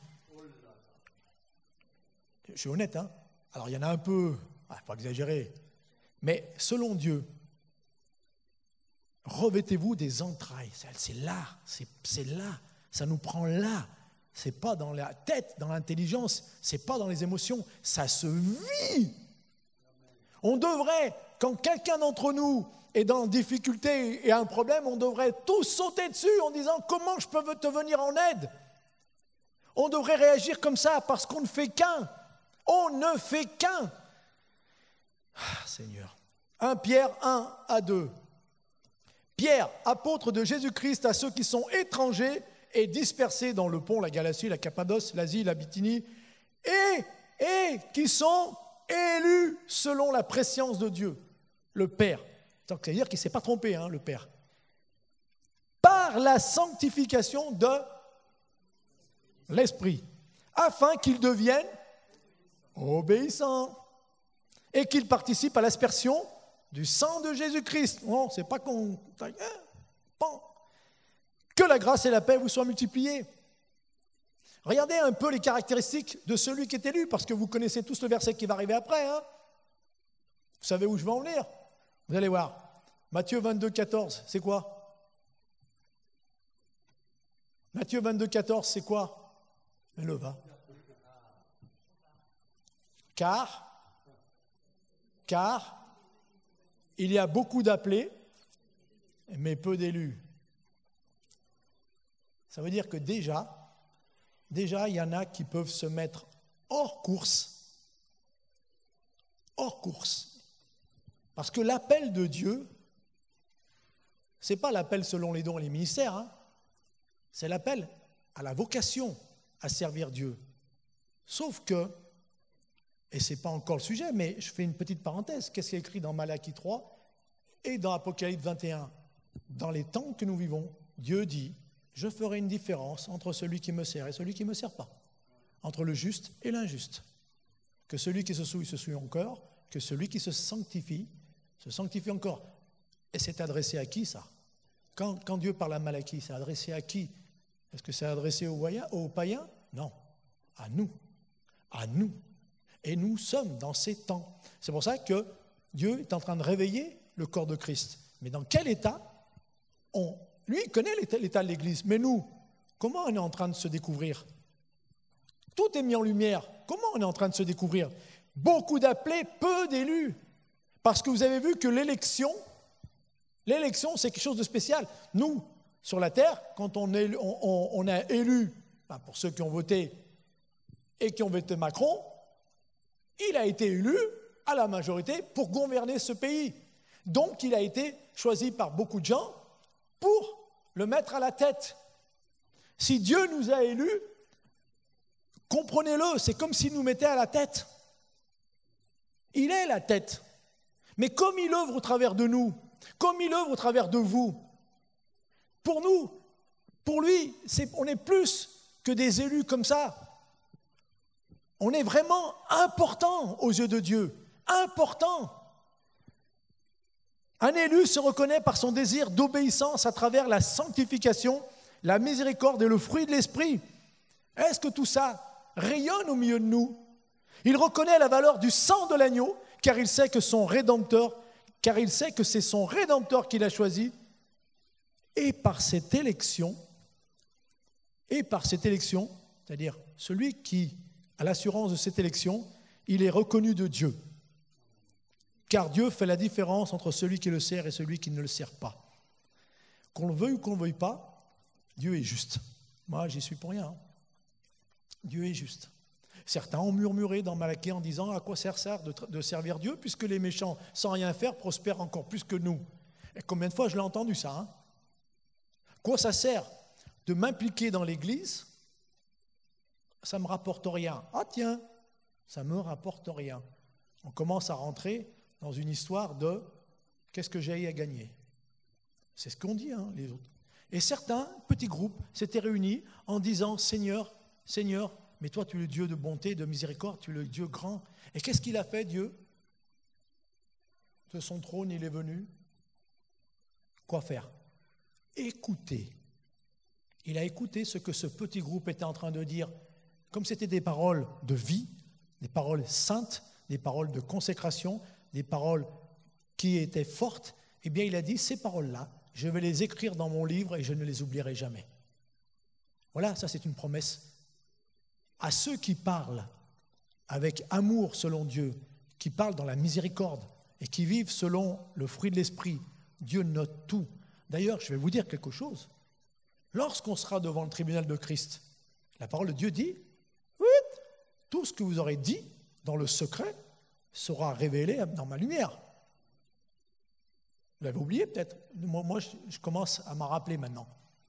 [SPEAKER 1] Je suis honnête, hein. Alors il y en a un peu, ah, pas exagérer, mais selon Dieu, revêtez-vous des entrailles. C'est là, c'est, c'est là, ça nous prend là. C'est pas dans la tête, dans l'intelligence, c'est pas dans les émotions, ça se vit. On devrait, quand quelqu'un d'entre nous est dans difficulté et a un problème, on devrait tous sauter dessus en disant comment je peux te venir en aide. On devrait réagir comme ça parce qu'on ne fait qu'un. On ne fait qu'un. Ah, Seigneur. un Pierre un à deux. Pierre, apôtre de Jésus-Christ à ceux qui sont étrangers et dispersés dans le pont, la Galatie, la Cappadoce, l'Asie, la Bithynie, et, et qui sont élus selon la prescience de Dieu, le Père. C'est-à-dire qu'il ne s'est pas trompé, hein, le Père. Par la sanctification de l'Esprit, afin qu'ils deviennent obéissants et qu'ils participent à l'aspersion du sang de Jésus-Christ. Non, c'est pas qu'on... Bon. Que la grâce et la paix vous soient multipliées. Regardez un peu les caractéristiques de celui qui est élu, parce que vous connaissez tous le verset qui va arriver après. Hein. Vous savez où je vais en venir? Vous allez voir. Matthieu vingt-deux, quatorze, c'est quoi? Matthieu vingt-deux, quatorze, c'est quoi? Le va. Car, car, il y a beaucoup d'appelés, mais peu d'élus. Ça veut dire que déjà, déjà, il y en a qui peuvent se mettre hors course, hors course. Parce que l'appel de Dieu, ce n'est pas l'appel selon les dons et les ministères, hein. C'est l'appel à la vocation à servir Dieu. Sauf que, et ce n'est pas encore le sujet, mais je fais une petite parenthèse, qu'est-ce qui est écrit dans Malachie trois et dans Apocalypse vingt et un? Dans les temps que nous vivons, Dieu dit, je ferai une différence entre celui qui me sert et celui qui ne me sert pas, entre le juste et l'injuste. Que celui qui se souille se souille encore, que celui qui se sanctifie se sanctifie encore. Et c'est adressé à qui ça? Quand, quand Dieu parle à Malachie, c'est adressé à qui? Est-ce que c'est adressé aux, voyants, aux païens? Non, à nous, à nous. Et nous sommes dans ces temps. C'est pour ça que Dieu est en train de réveiller le corps de Christ. Mais dans quel état? On, lui, il connaît l'état, l'état de l'Église. Mais nous, comment on est en train de se découvrir? Tout est mis en lumière. Comment on est en train de se découvrir? Beaucoup d'appelés, peu d'élus. Parce que vous avez vu que l'élection, l'élection, c'est quelque chose de spécial. Nous, sur la terre, quand on, est, on, on, on a élu, ben pour ceux qui ont voté et qui ont voté Macron, il a été élu à la majorité pour gouverner ce pays. Donc, il a été choisi par beaucoup de gens pour le mettre à la tête. Si Dieu nous a élus, comprenez-le, c'est comme s'il nous mettait à la tête. Il est la tête. Mais comme il œuvre au travers de nous, comme il œuvre au travers de vous, pour nous, pour lui, c'est, on est plus que des élus comme ça. On est vraiment important aux yeux de Dieu. Important. Un élu se reconnaît par son désir d'obéissance à travers la sanctification, la miséricorde et le fruit de l'esprit. Est-ce que tout ça rayonne au milieu de nous? Il reconnaît la valeur du sang de l'agneau, car il sait que son Rédempteur, car il sait que c'est son Rédempteur qu'il a choisi. Et par cette élection, et par cette élection, c'est-à-dire celui qui a l'assurance de cette élection, il est reconnu de Dieu. Car Dieu fait la différence entre celui qui le sert et celui qui ne le sert pas. Qu'on le veuille ou qu'on ne le veuille pas, Dieu est juste. Moi, j'y suis pour rien. Hein. Dieu est juste. Certains ont murmuré dans Malachie en disant « À quoi sert ça de, de servir Dieu puisque les méchants, sans rien faire, prospèrent encore plus que nous ?» Et combien de fois je l'ai entendu ça hein? Quoi ça sert de m'impliquer dans l'Église? Ça ne me rapporte rien. Ah tiens, ça ne me rapporte rien. On commence à rentrer dans une histoire de « qu'est-ce que j'ai à gagner ?» C'est ce qu'on dit, hein, les autres. Et certains petits groupes s'étaient réunis en disant « Seigneur, Seigneur, mais toi tu es le Dieu de bonté, de miséricorde, tu es le Dieu grand. » Et qu'est-ce qu'il a fait, Dieu? de son trône, il est venu. Quoi faire? Écouter. Il a écouté ce que ce petit groupe était en train de dire. Comme c'était des paroles de vie, des paroles saintes, des paroles de consécration, des paroles qui étaient fortes, eh bien il a dit, ces paroles-là, je vais les écrire dans mon livre et je ne les oublierai jamais. Voilà, ça c'est une promesse. À ceux qui parlent avec amour selon Dieu, qui parlent dans la miséricorde et qui vivent selon le fruit de l'esprit, Dieu note tout. D'ailleurs, je vais vous dire quelque chose. Lorsqu'on sera devant le tribunal de Christ, la parole de Dieu dit, oui, tout ce que vous aurez dit dans le secret sera révélé dans ma lumière. Vous l'avez oublié peut-être. Moi, moi, je commence à m'en rappeler maintenant.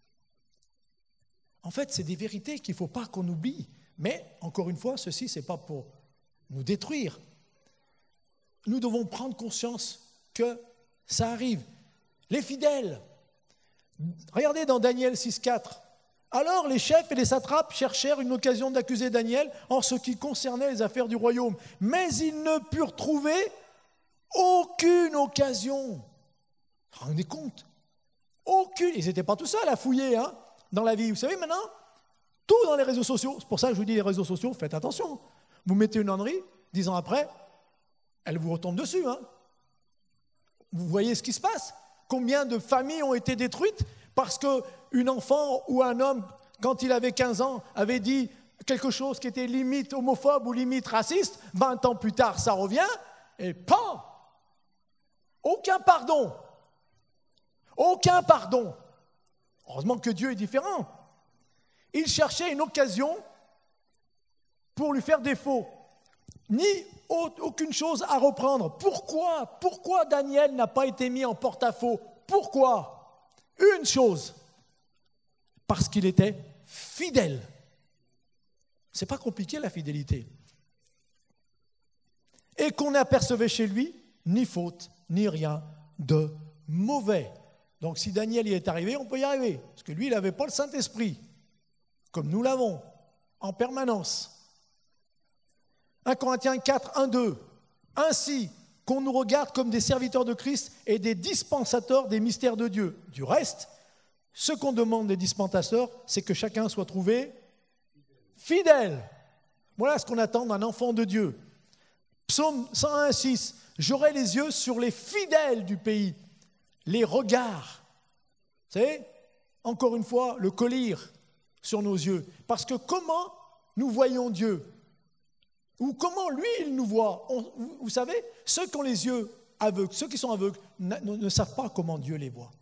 [SPEAKER 1] En fait, c'est des vérités qu'il ne faut pas qu'on oublie. Mais, encore une fois, ceci, ce n'est pas pour nous détruire. Nous devons prendre conscience que ça arrive. Les fidèles. Regardez dans Daniel six quatre. Alors les chefs et les satrapes cherchèrent une occasion d'accuser Daniel en ce qui concernait les affaires du royaume. Mais ils ne purent trouver aucune occasion. Vous vous rendez compte? Aucune. Ils n'étaient pas tout seuls à fouiller hein, dans la vie. Vous savez maintenant, tout dans les réseaux sociaux. C'est pour ça que je vous dis, les réseaux sociaux, faites attention. Vous mettez une ânerie, dix ans après, elle vous retombe dessus. Hein. Vous voyez ce qui se passe? Combien de familles ont été détruites parce qu'un enfant ou un homme, quand il avait quinze ans, avait dit quelque chose qui était limite homophobe ou limite raciste, vingt ans plus tard, ça revient, et pan! Aucun pardon. Aucun pardon. Heureusement que Dieu est différent. Il cherchait une occasion pour lui faire défaut. Ni aucune chose à reprendre. Pourquoi? Pourquoi Daniel n'a pas été mis en porte-à-faux? Pourquoi? Une chose. Parce qu'il était fidèle. C'est pas compliqué la fidélité. Et qu'on n'apercevait chez lui ni faute, ni rien de mauvais. Donc si Daniel y est arrivé, on peut y arriver. Parce que lui, il n'avait pas le Saint-Esprit, comme nous l'avons, en permanence. un Corinthiens quatre, un, deux. Ainsi qu'on nous regarde comme des serviteurs de Christ et des dispensateurs des mystères de Dieu. Du reste, ce qu'on demande des dispensateurs, c'est que chacun soit trouvé fidèle. Voilà ce qu'on attend d'un enfant de Dieu. Psaume cent un, six. J'aurai les yeux sur les fidèles du pays, les regards. Vous savez, encore une fois, le collier sur nos yeux. Parce que comment nous voyons Dieu? Ou comment lui, il nous voit? On, vous, vous savez, ceux qui ont les yeux aveugles, ceux qui sont aveugles, ne, ne savent pas comment Dieu les voit.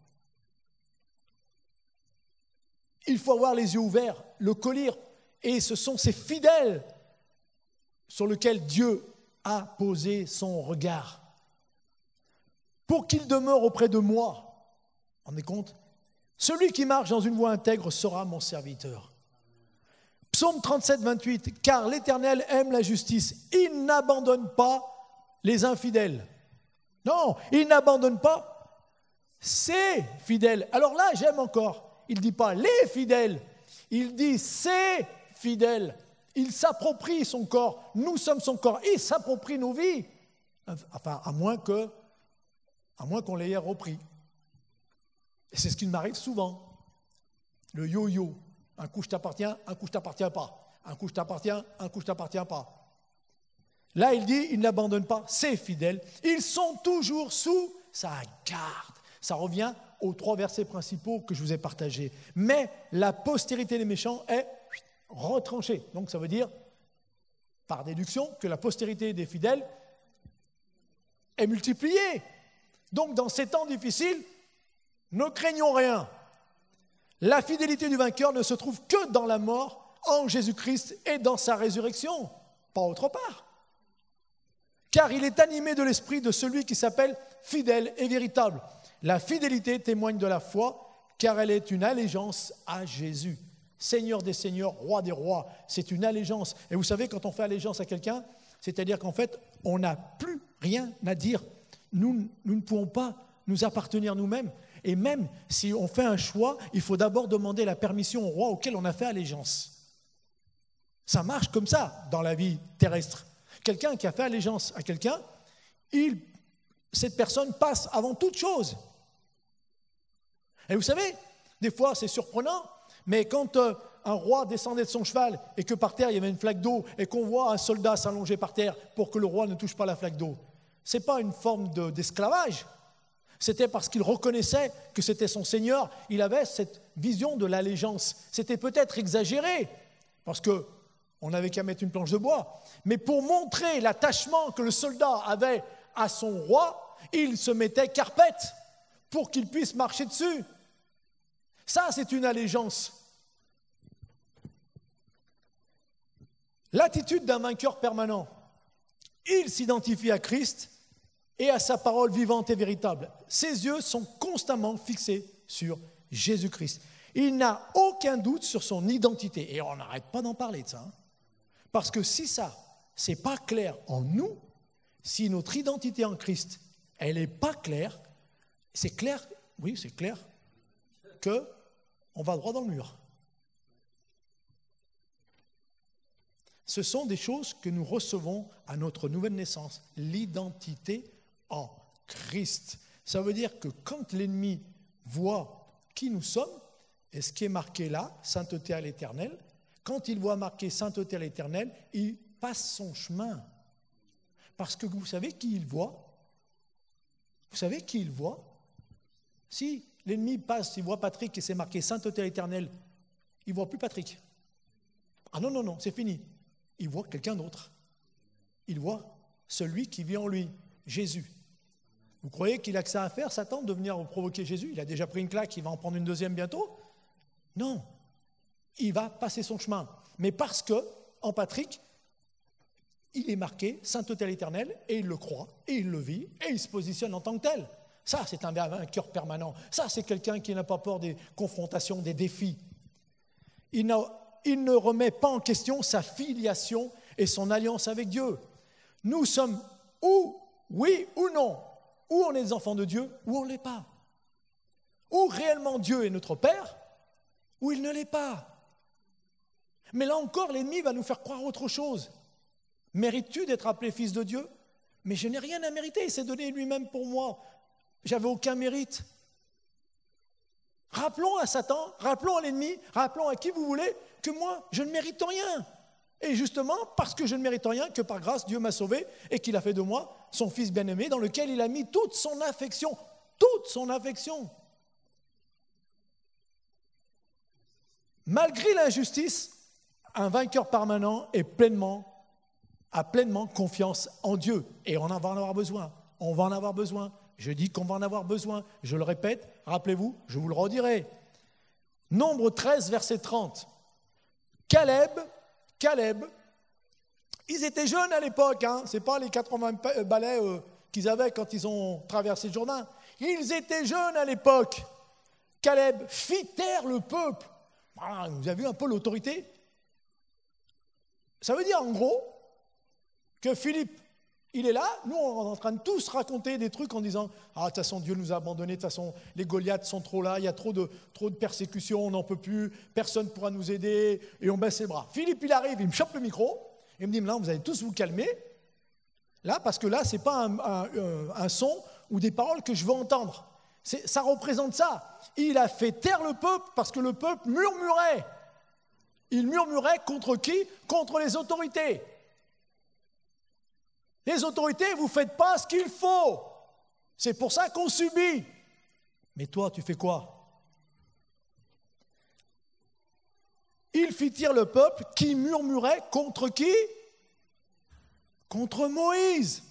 [SPEAKER 1] Il faut avoir les yeux ouverts, le collier. Et ce sont ces fidèles sur lesquels Dieu a posé son regard. Pour qu'il demeure auprès de moi, vous vous rendez compte? Celui qui marche dans une voie intègre sera mon serviteur. Psaume trente-sept, vingt-huit. Car l'Éternel aime la justice. Il n'abandonne pas les infidèles. Non, il n'abandonne pas ses fidèles. Alors là, j'aime encore. Il ne dit pas les fidèles. Il dit ses fidèles. Il s'approprie son corps. Nous sommes son corps. Il s'approprie nos vies. Enfin, à moins que, à moins qu'on l'ait repris. Et c'est ce qui m'arrive souvent. Le yo-yo. Un coup je t'appartiens, un coup je t'appartiens pas. Un coup je t'appartiens, un coup je t'appartiens pas. Là, il dit, il n'abandonne pas ses fidèles. Ils sont toujours sous sa garde. Ça revient aux trois versets principaux que je vous ai partagés. Mais la postérité des méchants est retranchée. Donc ça veut dire, par déduction, que la postérité des fidèles est multipliée. Donc dans ces temps difficiles, ne craignons rien. La fidélité du vainqueur ne se trouve que dans la mort en Jésus-Christ et dans sa résurrection, pas autre part. Car il est animé de l'esprit de celui qui s'appelle fidèle et véritable. La fidélité témoigne de la foi, car elle est une allégeance à Jésus. Seigneur des seigneurs, roi des rois, c'est une allégeance. Et vous savez, quand on fait allégeance à quelqu'un, c'est-à-dire qu'en fait, on n'a plus rien à dire. Nous, nous ne pouvons pas nous appartenir nous-mêmes. Et même si on fait un choix, il faut d'abord demander la permission au roi auquel on a fait allégeance. Ça marche comme ça dans la vie terrestre. Quelqu'un qui a fait allégeance à quelqu'un, il, cette personne passe avant toute chose. Et vous savez, des fois c'est surprenant, mais quand euh, un roi descendait de son cheval et que par terre il y avait une flaque d'eau et qu'on voit un soldat s'allonger par terre pour que le roi ne touche pas la flaque d'eau, ce n'est pas une forme de, d'esclavage. C'était parce qu'il reconnaissait que c'était son Seigneur. Il avait cette vision de l'allégeance. C'était peut-être exagéré, parce qu'on n'avait qu'à mettre une planche de bois. Mais pour montrer l'attachement que le soldat avait à son roi, il se mettait carpette pour qu'il puisse marcher dessus. Ça, c'est une allégeance. L'attitude d'un vainqueur permanent. Il s'identifie à Christ et à sa parole vivante et véritable. Ses yeux sont constamment fixés sur Jésus-Christ. Il n'a aucun doute sur son identité. Et on n'arrête pas d'en parler de ça. Hein. Parce que si ça, c'est pas clair en nous, si notre identité en Christ, elle n'est pas claire, c'est clair, oui, c'est clair, qu'on va droit dans le mur. Ce sont des choses que nous recevons à notre nouvelle naissance, l'identité en Christ. Ça veut dire que quand l'ennemi voit qui nous sommes, et ce qui est marqué là, sainteté à l'Éternel, quand il voit marqué sainteté à l'Éternel, il passe son chemin. Parce que vous savez qui il voit? Vous savez qui il voit? Si l'ennemi passe, il voit Patrick et c'est marqué sainteté à l'Éternel, il ne voit plus Patrick. Ah non, non, non, c'est fini. Il voit quelqu'un d'autre. Il voit celui qui vit en lui, Jésus. Vous croyez qu'il a que ça à faire, Satan, de venir provoquer Jésus? Il a déjà pris une claque, il va en prendre une deuxième bientôt? Non. Il va passer son chemin. Mais parce que, en Patrick, il est marqué sainteté à l'Éternel, et il le croit, et il le vit, et il se positionne en tant que tel. Ça, c'est un vainqueur permanent. Ça, c'est quelqu'un qui n'a pas peur des confrontations, des défis. Il n'a Il ne remet pas en question sa filiation et son alliance avec Dieu. Nous sommes ou oui ou non, ou on est des enfants de Dieu, ou on ne l'est pas. Ou réellement Dieu est notre Père, ou il ne l'est pas. Mais là encore, l'ennemi va nous faire croire autre chose. Mérites-tu d'être appelé fils de Dieu? Mais je n'ai rien à mériter, il s'est donné lui-même pour moi. J'avais aucun mérite. Rappelons à Satan, rappelons à l'ennemi, rappelons à qui vous voulez que moi, je ne mérite rien. Et justement, parce que je ne mérite rien, que par grâce, Dieu m'a sauvé et qu'il a fait de moi son fils bien-aimé dans lequel il a mis toute son affection, toute son affection. Malgré l'injustice, un vainqueur permanent est pleinement, a pleinement confiance en Dieu. Et on en va en avoir besoin. On va en avoir besoin. Je dis qu'on va en avoir besoin. Je le répète, rappelez-vous, je vous le redirai. Nombre treize, verset trente. Caleb, Caleb, ils étaient jeunes à l'époque, hein, ce n'est pas les quatre-vingts balais euh, qu'ils avaient quand ils ont traversé le Jourdain. Ils étaient jeunes à l'époque. Caleb fit taire le peuple. Voilà, vous avez vu un peu l'autorité? Ça veut dire en gros que Philippe, il est là, nous on est en train de tous raconter des trucs en disant « Ah, de toute façon, Dieu nous a abandonnés, de toute façon, les Goliaths sont trop là, il y a trop de, trop de persécutions, on n'en peut plus, personne ne pourra nous aider, et on baisse les bras. » Philippe, il arrive, il me chope le micro, il me dit « Là, vous allez tous vous calmer, là, parce que là, ce n'est pas un, un, un son ou des paroles que je veux entendre. C'est, ça représente ça. Il a fait taire le peuple parce que le peuple murmurait. Il murmurait contre qui? Contre les autorités. Les autorités, vous ne faites pas ce qu'il faut. C'est pour ça qu'on subit. Mais toi, tu fais quoi? Il fit taire le peuple qui murmurait contre qui? Contre Moïse.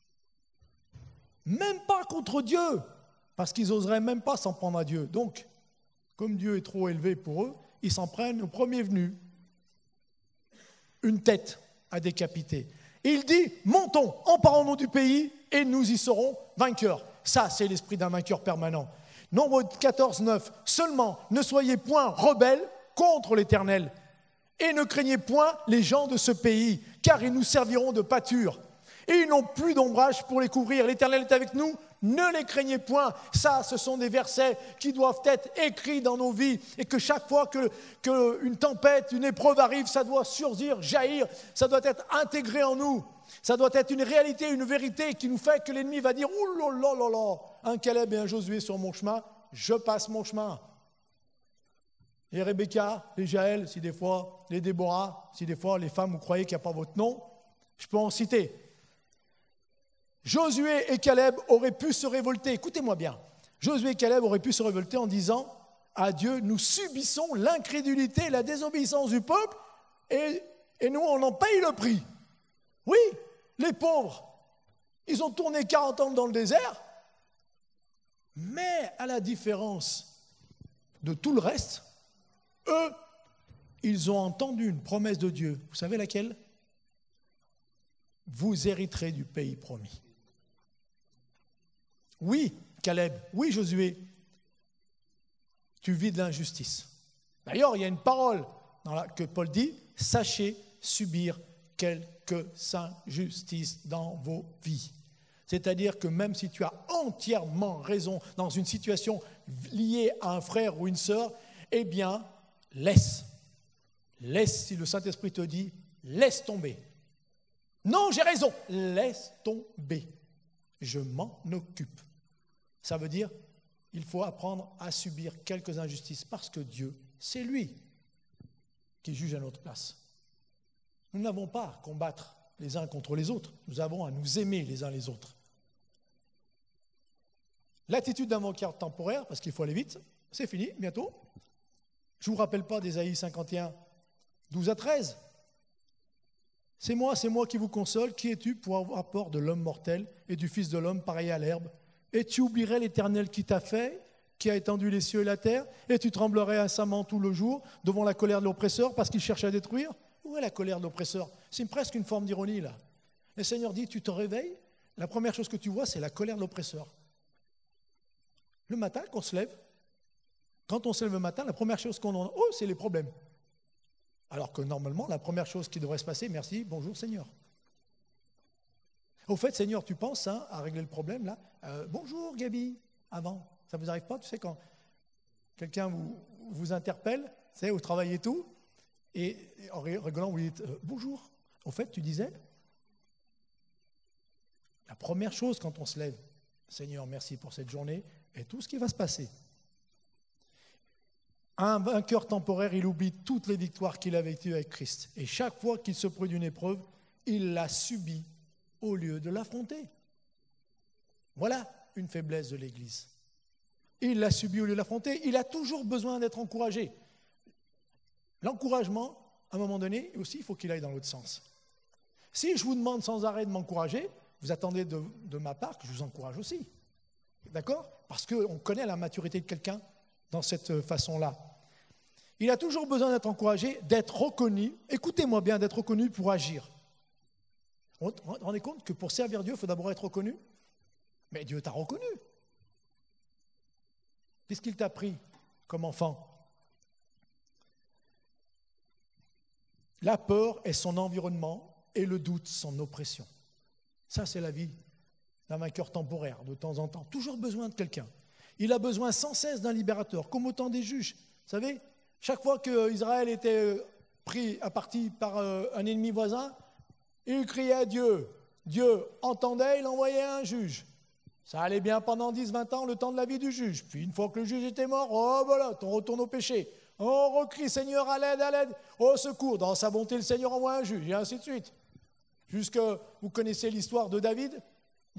[SPEAKER 1] Même pas contre Dieu, parce qu'ils n'oseraient même pas s'en prendre à Dieu. Donc, comme Dieu est trop élevé pour eux, ils s'en prennent au premier venu. Une tête à décapiter. Et il dit, montons, emparons-nous du pays et nous y serons vainqueurs. Ça, c'est l'esprit d'un vainqueur permanent. Nombre quatorze, neuf. Seulement, ne soyez point rebelles contre l'Éternel et ne craignez point les gens de ce pays, car ils nous serviront de pâture. Et ils n'ont plus d'ombrage pour les couvrir. L'Éternel est avec nous, Ne les craignez point. Ça, ce sont des versets qui doivent être écrits dans nos vies et que chaque fois que, que une tempête, une épreuve arrive, ça doit surgir, jaillir, ça doit être intégré en nous. Ça doit être une réalité, une vérité qui nous fait que l'ennemi va dire « Ouh là là là là, un Caleb et un Josué sur mon chemin, je passe mon chemin. » Les Rebecca, les Jaël, si des fois, les Déborah, si des fois les femmes vous croyez qu'il n'y a pas votre nom, je peux en citer. Josué et Caleb auraient pu se révolter. Écoutez-moi bien. Josué et Caleb auraient pu se révolter en disant à Dieu, nous subissons l'incrédulité et la désobéissance du peuple et, et nous, on en paye le prix. Oui, les pauvres, ils ont tourné quarante ans dans le désert, mais à la différence de tout le reste, eux, ils ont entendu une promesse de Dieu. Vous savez laquelle ? Vous hériterez du pays promis. Oui, Caleb, oui, Josué, tu vis de l'injustice. D'ailleurs, il y a une parole dans la, que Paul dit, sachez subir quelques injustices dans vos vies. C'est-à-dire que même si tu as entièrement raison dans une situation liée à un frère ou une sœur, eh bien, laisse. Laisse, si le Saint-Esprit te dit, laisse tomber. Non, j'ai raison. Laisse tomber. Je m'en occupe. Ça veut dire, il faut apprendre à subir quelques injustices parce que Dieu, c'est lui qui juge à notre place. Nous n'avons pas à combattre les uns contre les autres. Nous avons à nous aimer les uns les autres. L'attitude d'un vainqueur temporaire, parce qu'il faut aller vite, c'est fini, bientôt. Je ne vous rappelle pas d'Ésaïe cinquante et un, douze à treize. C'est moi, c'est moi qui vous console. Qui es-tu pour avoir peur de l'homme mortel et du Fils de l'homme pareil à l'herbe ? Et tu oublierais l'Éternel qui t'a fait, qui a étendu les cieux et la terre, et tu tremblerais incessamment tout le jour devant la colère de l'oppresseur parce qu'il cherche à détruire ? Où est la colère de l'oppresseur ? C'est presque une forme d'ironie là. Le Seigneur dit, tu te réveilles, la première chose que tu vois, c'est la colère de l'oppresseur. Le matin, quand on se lève, quand on se lève le matin, la première chose qu'on en a, oh, c'est les problèmes. Alors que normalement, la première chose qui devrait se passer, merci, bonjour Seigneur. Au fait, Seigneur, tu penses hein, à régler le problème là euh, bonjour Gabi, avant. Ça ne vous arrive pas, tu sais, quand quelqu'un vous, vous interpelle, tu sais, au travail et tout, et en rigolant, vous dites euh, bonjour. Au fait, tu disais, la première chose quand on se lève, Seigneur, merci pour cette journée et tout ce qui va se passer. Un vainqueur temporaire, il oublie toutes les victoires qu'il a vécues avec Christ. Et chaque fois qu'il se produit une épreuve, il la subit au lieu de l'affronter. Voilà une faiblesse de l'Église. Il l'a subi au lieu de l'affronter. Il a toujours besoin d'être encouragé. L'encouragement, à un moment donné, aussi, il faut qu'il aille dans l'autre sens. Si je vous demande sans arrêt de m'encourager, vous attendez de, de ma part que je vous encourage aussi. D'accord ? Parce qu'on connaît la maturité de quelqu'un dans cette façon-là. Il a toujours besoin d'être encouragé, d'être reconnu. Écoutez-moi bien, d'être reconnu pour agir. Vous vous rendez compte que pour servir Dieu, il faut d'abord être reconnu ? Mais Dieu t'a reconnu. Qu'est-ce qu'il t'a pris comme enfant ? La peur est son environnement et le doute son oppression. Ça, c'est la vie d'un vainqueur temporaire, de temps en temps. Toujours besoin de quelqu'un. Il a besoin sans cesse d'un libérateur, comme au temps des juges. Vous savez, chaque fois qu'Israël était pris à partie par un ennemi voisin, il criait à Dieu. Dieu entendait, il envoyait un juge. Ça allait bien pendant dix vingt ans, le temps de la vie du juge. Puis une fois que le juge était mort, oh voilà, on retourne au péché. On recrie, Seigneur, à l'aide, à l'aide, au secours. Dans sa bonté, le Seigneur envoie un juge, et ainsi de suite. Jusque, vous connaissez l'histoire de David, d'accord ?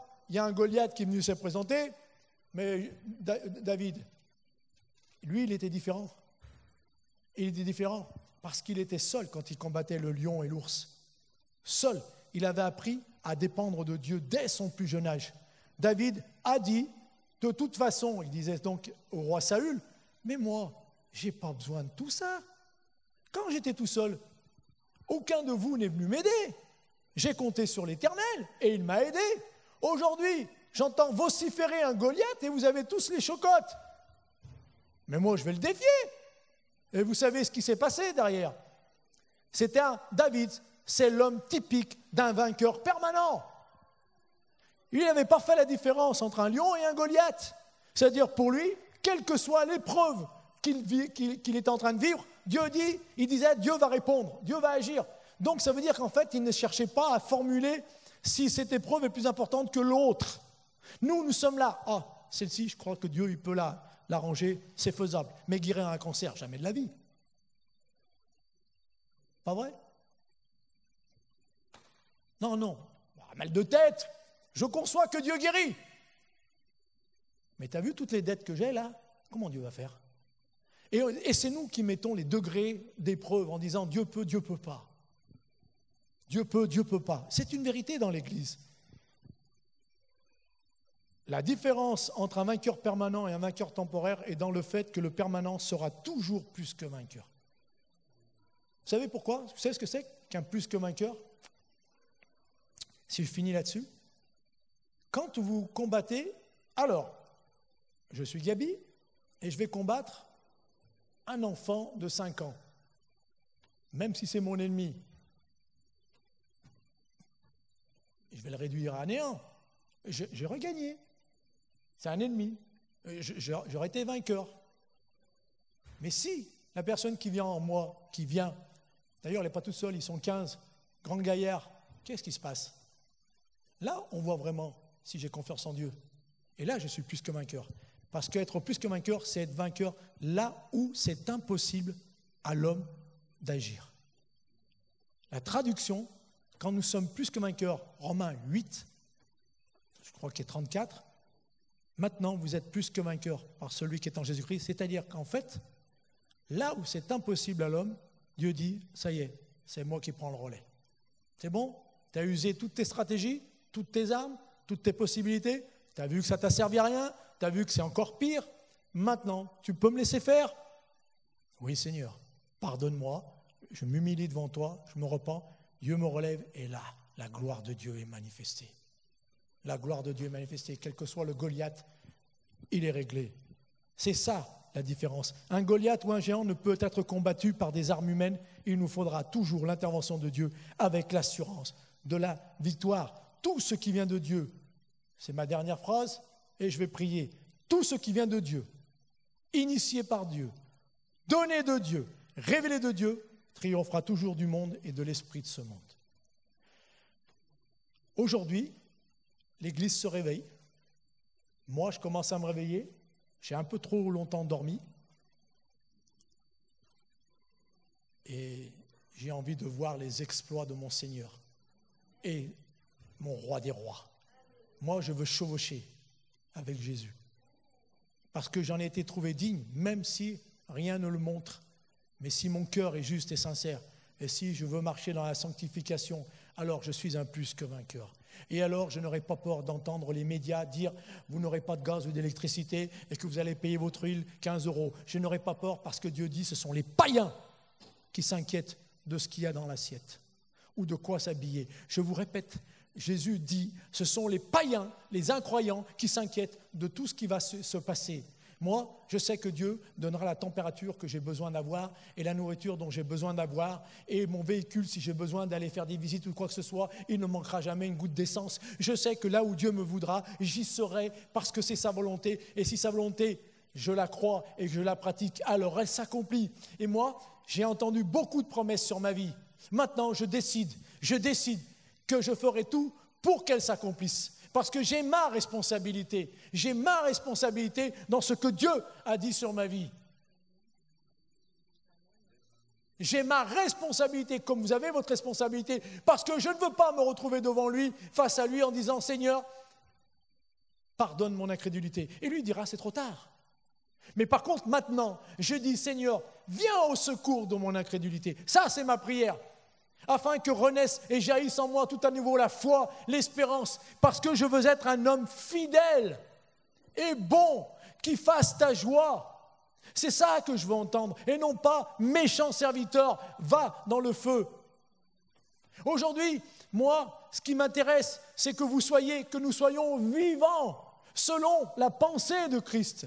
[SPEAKER 1] Il y a un Goliath qui est venu se présenter, mais David, lui, il était différent. Il était différent parce qu'il était seul quand il combattait le lion et l'ours. Seul, il avait appris à dépendre de Dieu dès son plus jeune âge. David a dit, de toute façon, il disait donc au roi Saül, mais moi, je n'ai pas besoin de tout ça. Quand j'étais tout seul, aucun de vous n'est venu m'aider. J'ai compté sur l'Éternel et il m'a aidé. Aujourd'hui, j'entends vociférer un Goliath et vous avez tous les chocottes. Mais moi, je vais le défier. Et vous savez ce qui s'est passé derrière. C'était un David, c'est l'homme typique d'un vainqueur permanent. Il n'avait pas fait la différence entre un lion et un Goliath. C'est-à-dire pour lui, quelle que soit l'épreuve qu'il, vit, qu'il, qu'il est en train de vivre, Dieu dit, il disait, Dieu va répondre, Dieu va agir. Donc ça veut dire qu'en fait, il ne cherchait pas à formuler si cette épreuve est plus importante que l'autre. Nous, nous sommes là. Ah, celle-ci, je crois que Dieu, il peut la, l'arranger, c'est faisable. Mais guérir un cancer, jamais de la vie. Pas vrai? Non, non. Mal de tête, je conçois que Dieu guérit. Mais tu as vu toutes les dettes que j'ai là? Comment Dieu va faire? Et, et c'est nous qui mettons les degrés d'épreuve en disant Dieu peut, Dieu peut pas. Dieu peut, Dieu peut pas. C'est une vérité dans l'Église. La différence entre un vainqueur permanent et un vainqueur temporaire est dans le fait que le permanent sera toujours plus que vainqueur. Vous savez pourquoi? Vous savez ce que c'est qu'un plus que vainqueur? Si je finis là-dessus, quand vous combattez, alors, je suis Gabi et je vais combattre un enfant de cinq ans, même si c'est mon ennemi. Je vais le réduire à néant. Je, j'ai regagné. C'est un ennemi. Je, je, j'aurais été vainqueur. Mais si la personne qui vient en moi, qui vient, d'ailleurs elle n'est pas toute seule, ils sont quinze, grands gaillards, qu'est-ce qui se passe? Là, on voit vraiment si j'ai confiance en Dieu. Et là, je suis plus que vainqueur. Parce qu'être plus que vainqueur, c'est être vainqueur là où c'est impossible à l'homme d'agir. La traduction, quand nous sommes plus que vainqueurs, Romains huit, je crois qu'il est trente-quatre, maintenant vous êtes plus que vainqueurs par celui qui est en Jésus-Christ. C'est-à-dire qu'en fait, là où c'est impossible à l'homme, Dieu dit, ça y est, c'est moi qui prends le relais. C'est bon? Tu as usé toutes tes stratégies, toutes tes armes, toutes tes possibilités, tu as vu que ça ne t'a servi à rien, tu as vu que c'est encore pire, maintenant, tu peux me laisser faire? Oui, Seigneur, pardonne-moi, je m'humilie devant toi, je me repens, Dieu me relève, et là, la gloire de Dieu est manifestée. La gloire de Dieu est manifestée, quel que soit le Goliath, il est réglé. C'est ça la différence. Un Goliath ou un géant ne peut être combattu par des armes humaines, il nous faudra toujours l'intervention de Dieu avec l'assurance de la victoire. Tout ce qui vient de Dieu, c'est ma dernière phrase, et je vais prier. Tout ce qui vient de Dieu, initié par Dieu, donné de Dieu, révélé de Dieu, triomphera toujours du monde et de l'esprit de ce monde. Aujourd'hui, l'Église se réveille. Moi, je commence à me réveiller. J'ai un peu trop longtemps dormi. Et j'ai envie de voir les exploits de mon Seigneur et mon roi des rois. Moi, je veux chevaucher avec Jésus. Parce que j'en ai été trouvé digne, même si rien ne le montre. Mais si mon cœur est juste et sincère, et si je veux marcher dans la sanctification, alors je suis un plus que vainqueur. Et alors, je n'aurai pas peur d'entendre les médias dire « vous n'aurez pas de gaz ou d'électricité et que vous allez payer votre huile quinze euros ». Je n'aurai pas peur parce que Dieu dit « ce sont les païens qui s'inquiètent de ce qu'il y a dans l'assiette ou de quoi s'habiller ». Je vous répète, Jésus dit « ce sont les païens, les incroyants qui s'inquiètent de tout ce qui va se, se passer ». Moi, je sais que Dieu donnera la température que j'ai besoin d'avoir et la nourriture dont j'ai besoin d'avoir et mon véhicule, si j'ai besoin d'aller faire des visites ou quoi que ce soit, il ne manquera jamais une goutte d'essence. Je sais que là où Dieu me voudra, j'y serai parce que c'est sa volonté. Et si sa volonté, je la crois et que je la pratique, alors elle s'accomplit. Et moi, j'ai entendu beaucoup de promesses sur ma vie. Maintenant, je décide, je décide que je ferai tout pour qu'elles s'accomplissent. Parce que j'ai ma responsabilité. J'ai ma responsabilité dans ce que Dieu a dit sur ma vie. J'ai ma responsabilité, comme vous avez votre responsabilité, parce que je ne veux pas me retrouver devant lui, face à lui, en disant « Seigneur, pardonne mon incrédulité ». Et lui dira « c'est trop tard ». Mais par contre, maintenant, je dis « Seigneur, viens au secours de mon incrédulité ». Ça, c'est ma prière. Afin que renaisse et jaillisse en moi tout à nouveau la foi, l'espérance, parce que je veux être un homme fidèle et bon, qui fasse ta joie. C'est ça que je veux entendre, et non pas « méchant serviteur, va dans le feu ». Aujourd'hui, moi, ce qui m'intéresse, c'est que vous soyez, que nous soyons vivants, selon la pensée de Christ.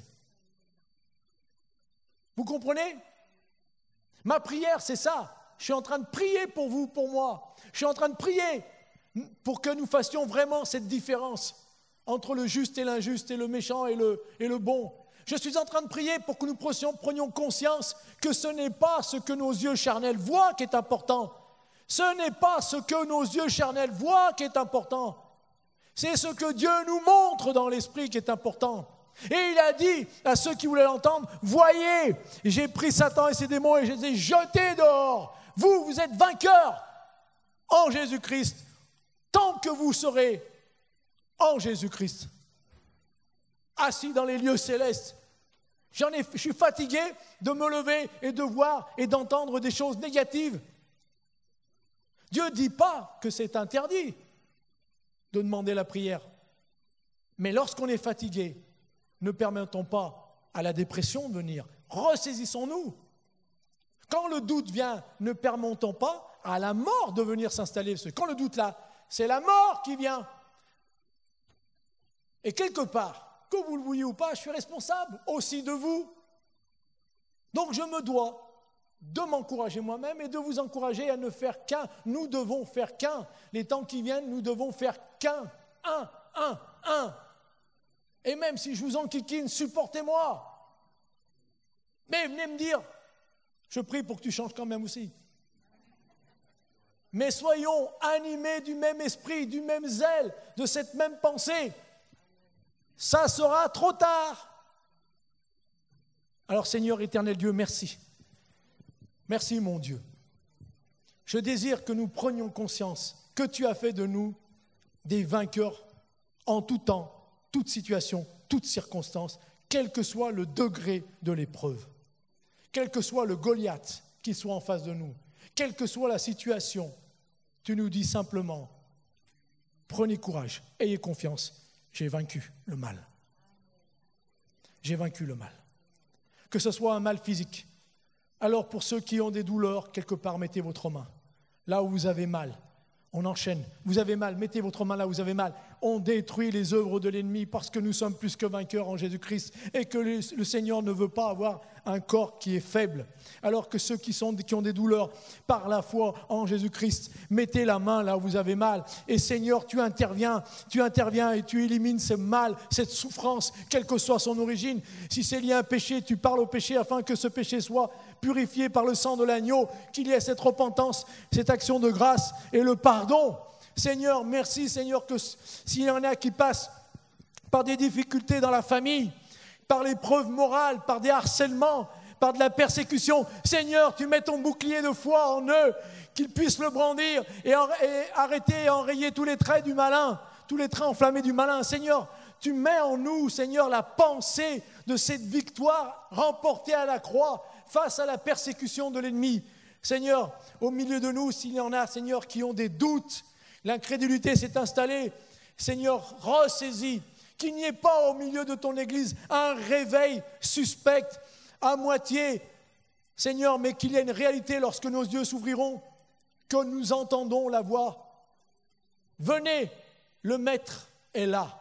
[SPEAKER 1] Vous comprenez? Ma prière, c'est ça. Je suis en train de prier pour vous, pour moi. Je suis en train de prier pour que nous fassions vraiment cette différence. entre le juste et l'injuste, et le méchant et le, et le bon. Je suis en train de prier pour que nous prenions, prenions conscience que ce n'est pas ce que nos yeux charnels voient qui est important. Ce n'est pas ce que nos yeux charnels voient qui est important. C'est ce que Dieu nous montre dans l'esprit qui est important. Et il a dit à ceux qui voulaient l'entendre, « Voyez, j'ai pris Satan et ses démons et je les ai jetés dehors. Vous, vous êtes vainqueurs en Jésus-Christ, tant que vous serez en Jésus-Christ. » Assis dans les lieux célestes. J'en ai, je suis fatigué de me lever et de voir et d'entendre des choses négatives. Dieu ne dit pas que c'est interdit de demander la prière. Mais lorsqu'on est fatigué, ne permettons pas à la dépression de venir. Ressaisissons-nous. Quand le doute vient, ne permettons pas à la mort de venir s'installer. Parce que quand le doute là, c'est la mort qui vient. Et quelque part, que vous le vouliez ou pas, je suis responsable aussi de vous. Donc je me dois de m'encourager moi-même et de vous encourager à ne faire qu'un. Nous devons faire qu'un. Les temps qui viennent, nous devons faire qu'un. Un, un, un. Et même si je vous enquiquine, supportez-moi. Mais venez me dire, je prie pour que tu changes quand même aussi. Mais soyons animés du même esprit, du même zèle, de cette même pensée. Ça sera trop tard. Alors Seigneur éternel Dieu, merci. Merci mon Dieu. Je désire que nous prenions conscience que tu as fait de nous des vainqueurs en tout temps, toute situation, toute circonstance, quel que soit le degré de l'épreuve, quel que soit le Goliath qui soit en face de nous, quelle que soit la situation, tu nous dis simplement, prenez courage, ayez confiance, j'ai vaincu le mal. J'ai vaincu le mal. Que ce soit un mal physique. Alors pour ceux qui ont des douleurs, quelque part, mettez votre main. Là où vous avez mal, on enchaîne. Vous avez mal, mettez votre main là où vous avez mal. On détruit les œuvres de l'ennemi parce que nous sommes plus que vainqueurs en Jésus-Christ et que le, le Seigneur ne veut pas avoir un corps qui est faible. Alors que ceux qui, sont, qui ont des douleurs par la foi en Jésus-Christ, mettez la main là où vous avez mal. Et Seigneur, tu interviens, tu interviens et tu élimines ce mal, cette souffrance, quelle que soit son origine. Si c'est lié à un péché, tu parles au péché afin que ce péché soit purifié par le sang de l'agneau, qu'il y ait cette repentance, cette action de grâce et le pardon. Seigneur, merci Seigneur que s'il y en a qui passent par des difficultés dans la famille, par l'épreuve morale, par des harcèlements, par de la persécution, Seigneur, tu mets ton bouclier de foi en eux, qu'ils puissent le brandir et, en, et arrêter et enrayer tous les traits du malin, tous les traits enflammés du malin. Seigneur, tu mets en nous, Seigneur, la pensée de cette victoire remportée à la croix face à la persécution de l'ennemi. Seigneur, au milieu de nous, s'il y en a, Seigneur, qui ont des doutes, l'incrédulité s'est installée, Seigneur, ressaisis, qu'il n'y ait pas au milieu de ton Église un réveil suspect à moitié, Seigneur, mais qu'il y ait une réalité lorsque nos yeux s'ouvriront, que nous entendons la voix. Venez, le Maître est là.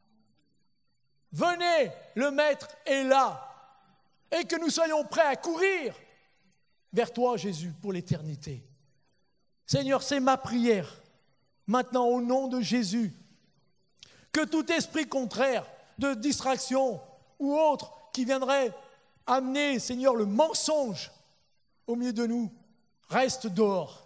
[SPEAKER 1] Venez, le Maître est là. Et que nous soyons prêts à courir vers toi, Jésus, pour l'éternité. Seigneur, c'est ma prière. Maintenant, au nom de Jésus, que tout esprit contraire de distraction ou autre qui viendrait amener, Seigneur, le mensonge au milieu de nous, reste dehors,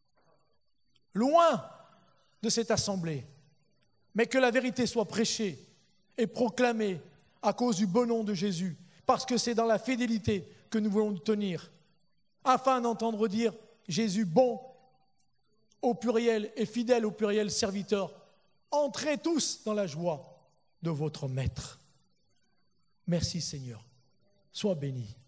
[SPEAKER 1] loin de cette assemblée, mais que la vérité soit prêchée et proclamée à cause du bon nom de Jésus, parce que c'est dans la fidélité que nous voulons nous tenir, afin d'entendre dire Jésus bon au pluriel et fidèle au pluriel serviteur. Entrez tous dans la joie de votre Maître. Merci Seigneur. Sois béni.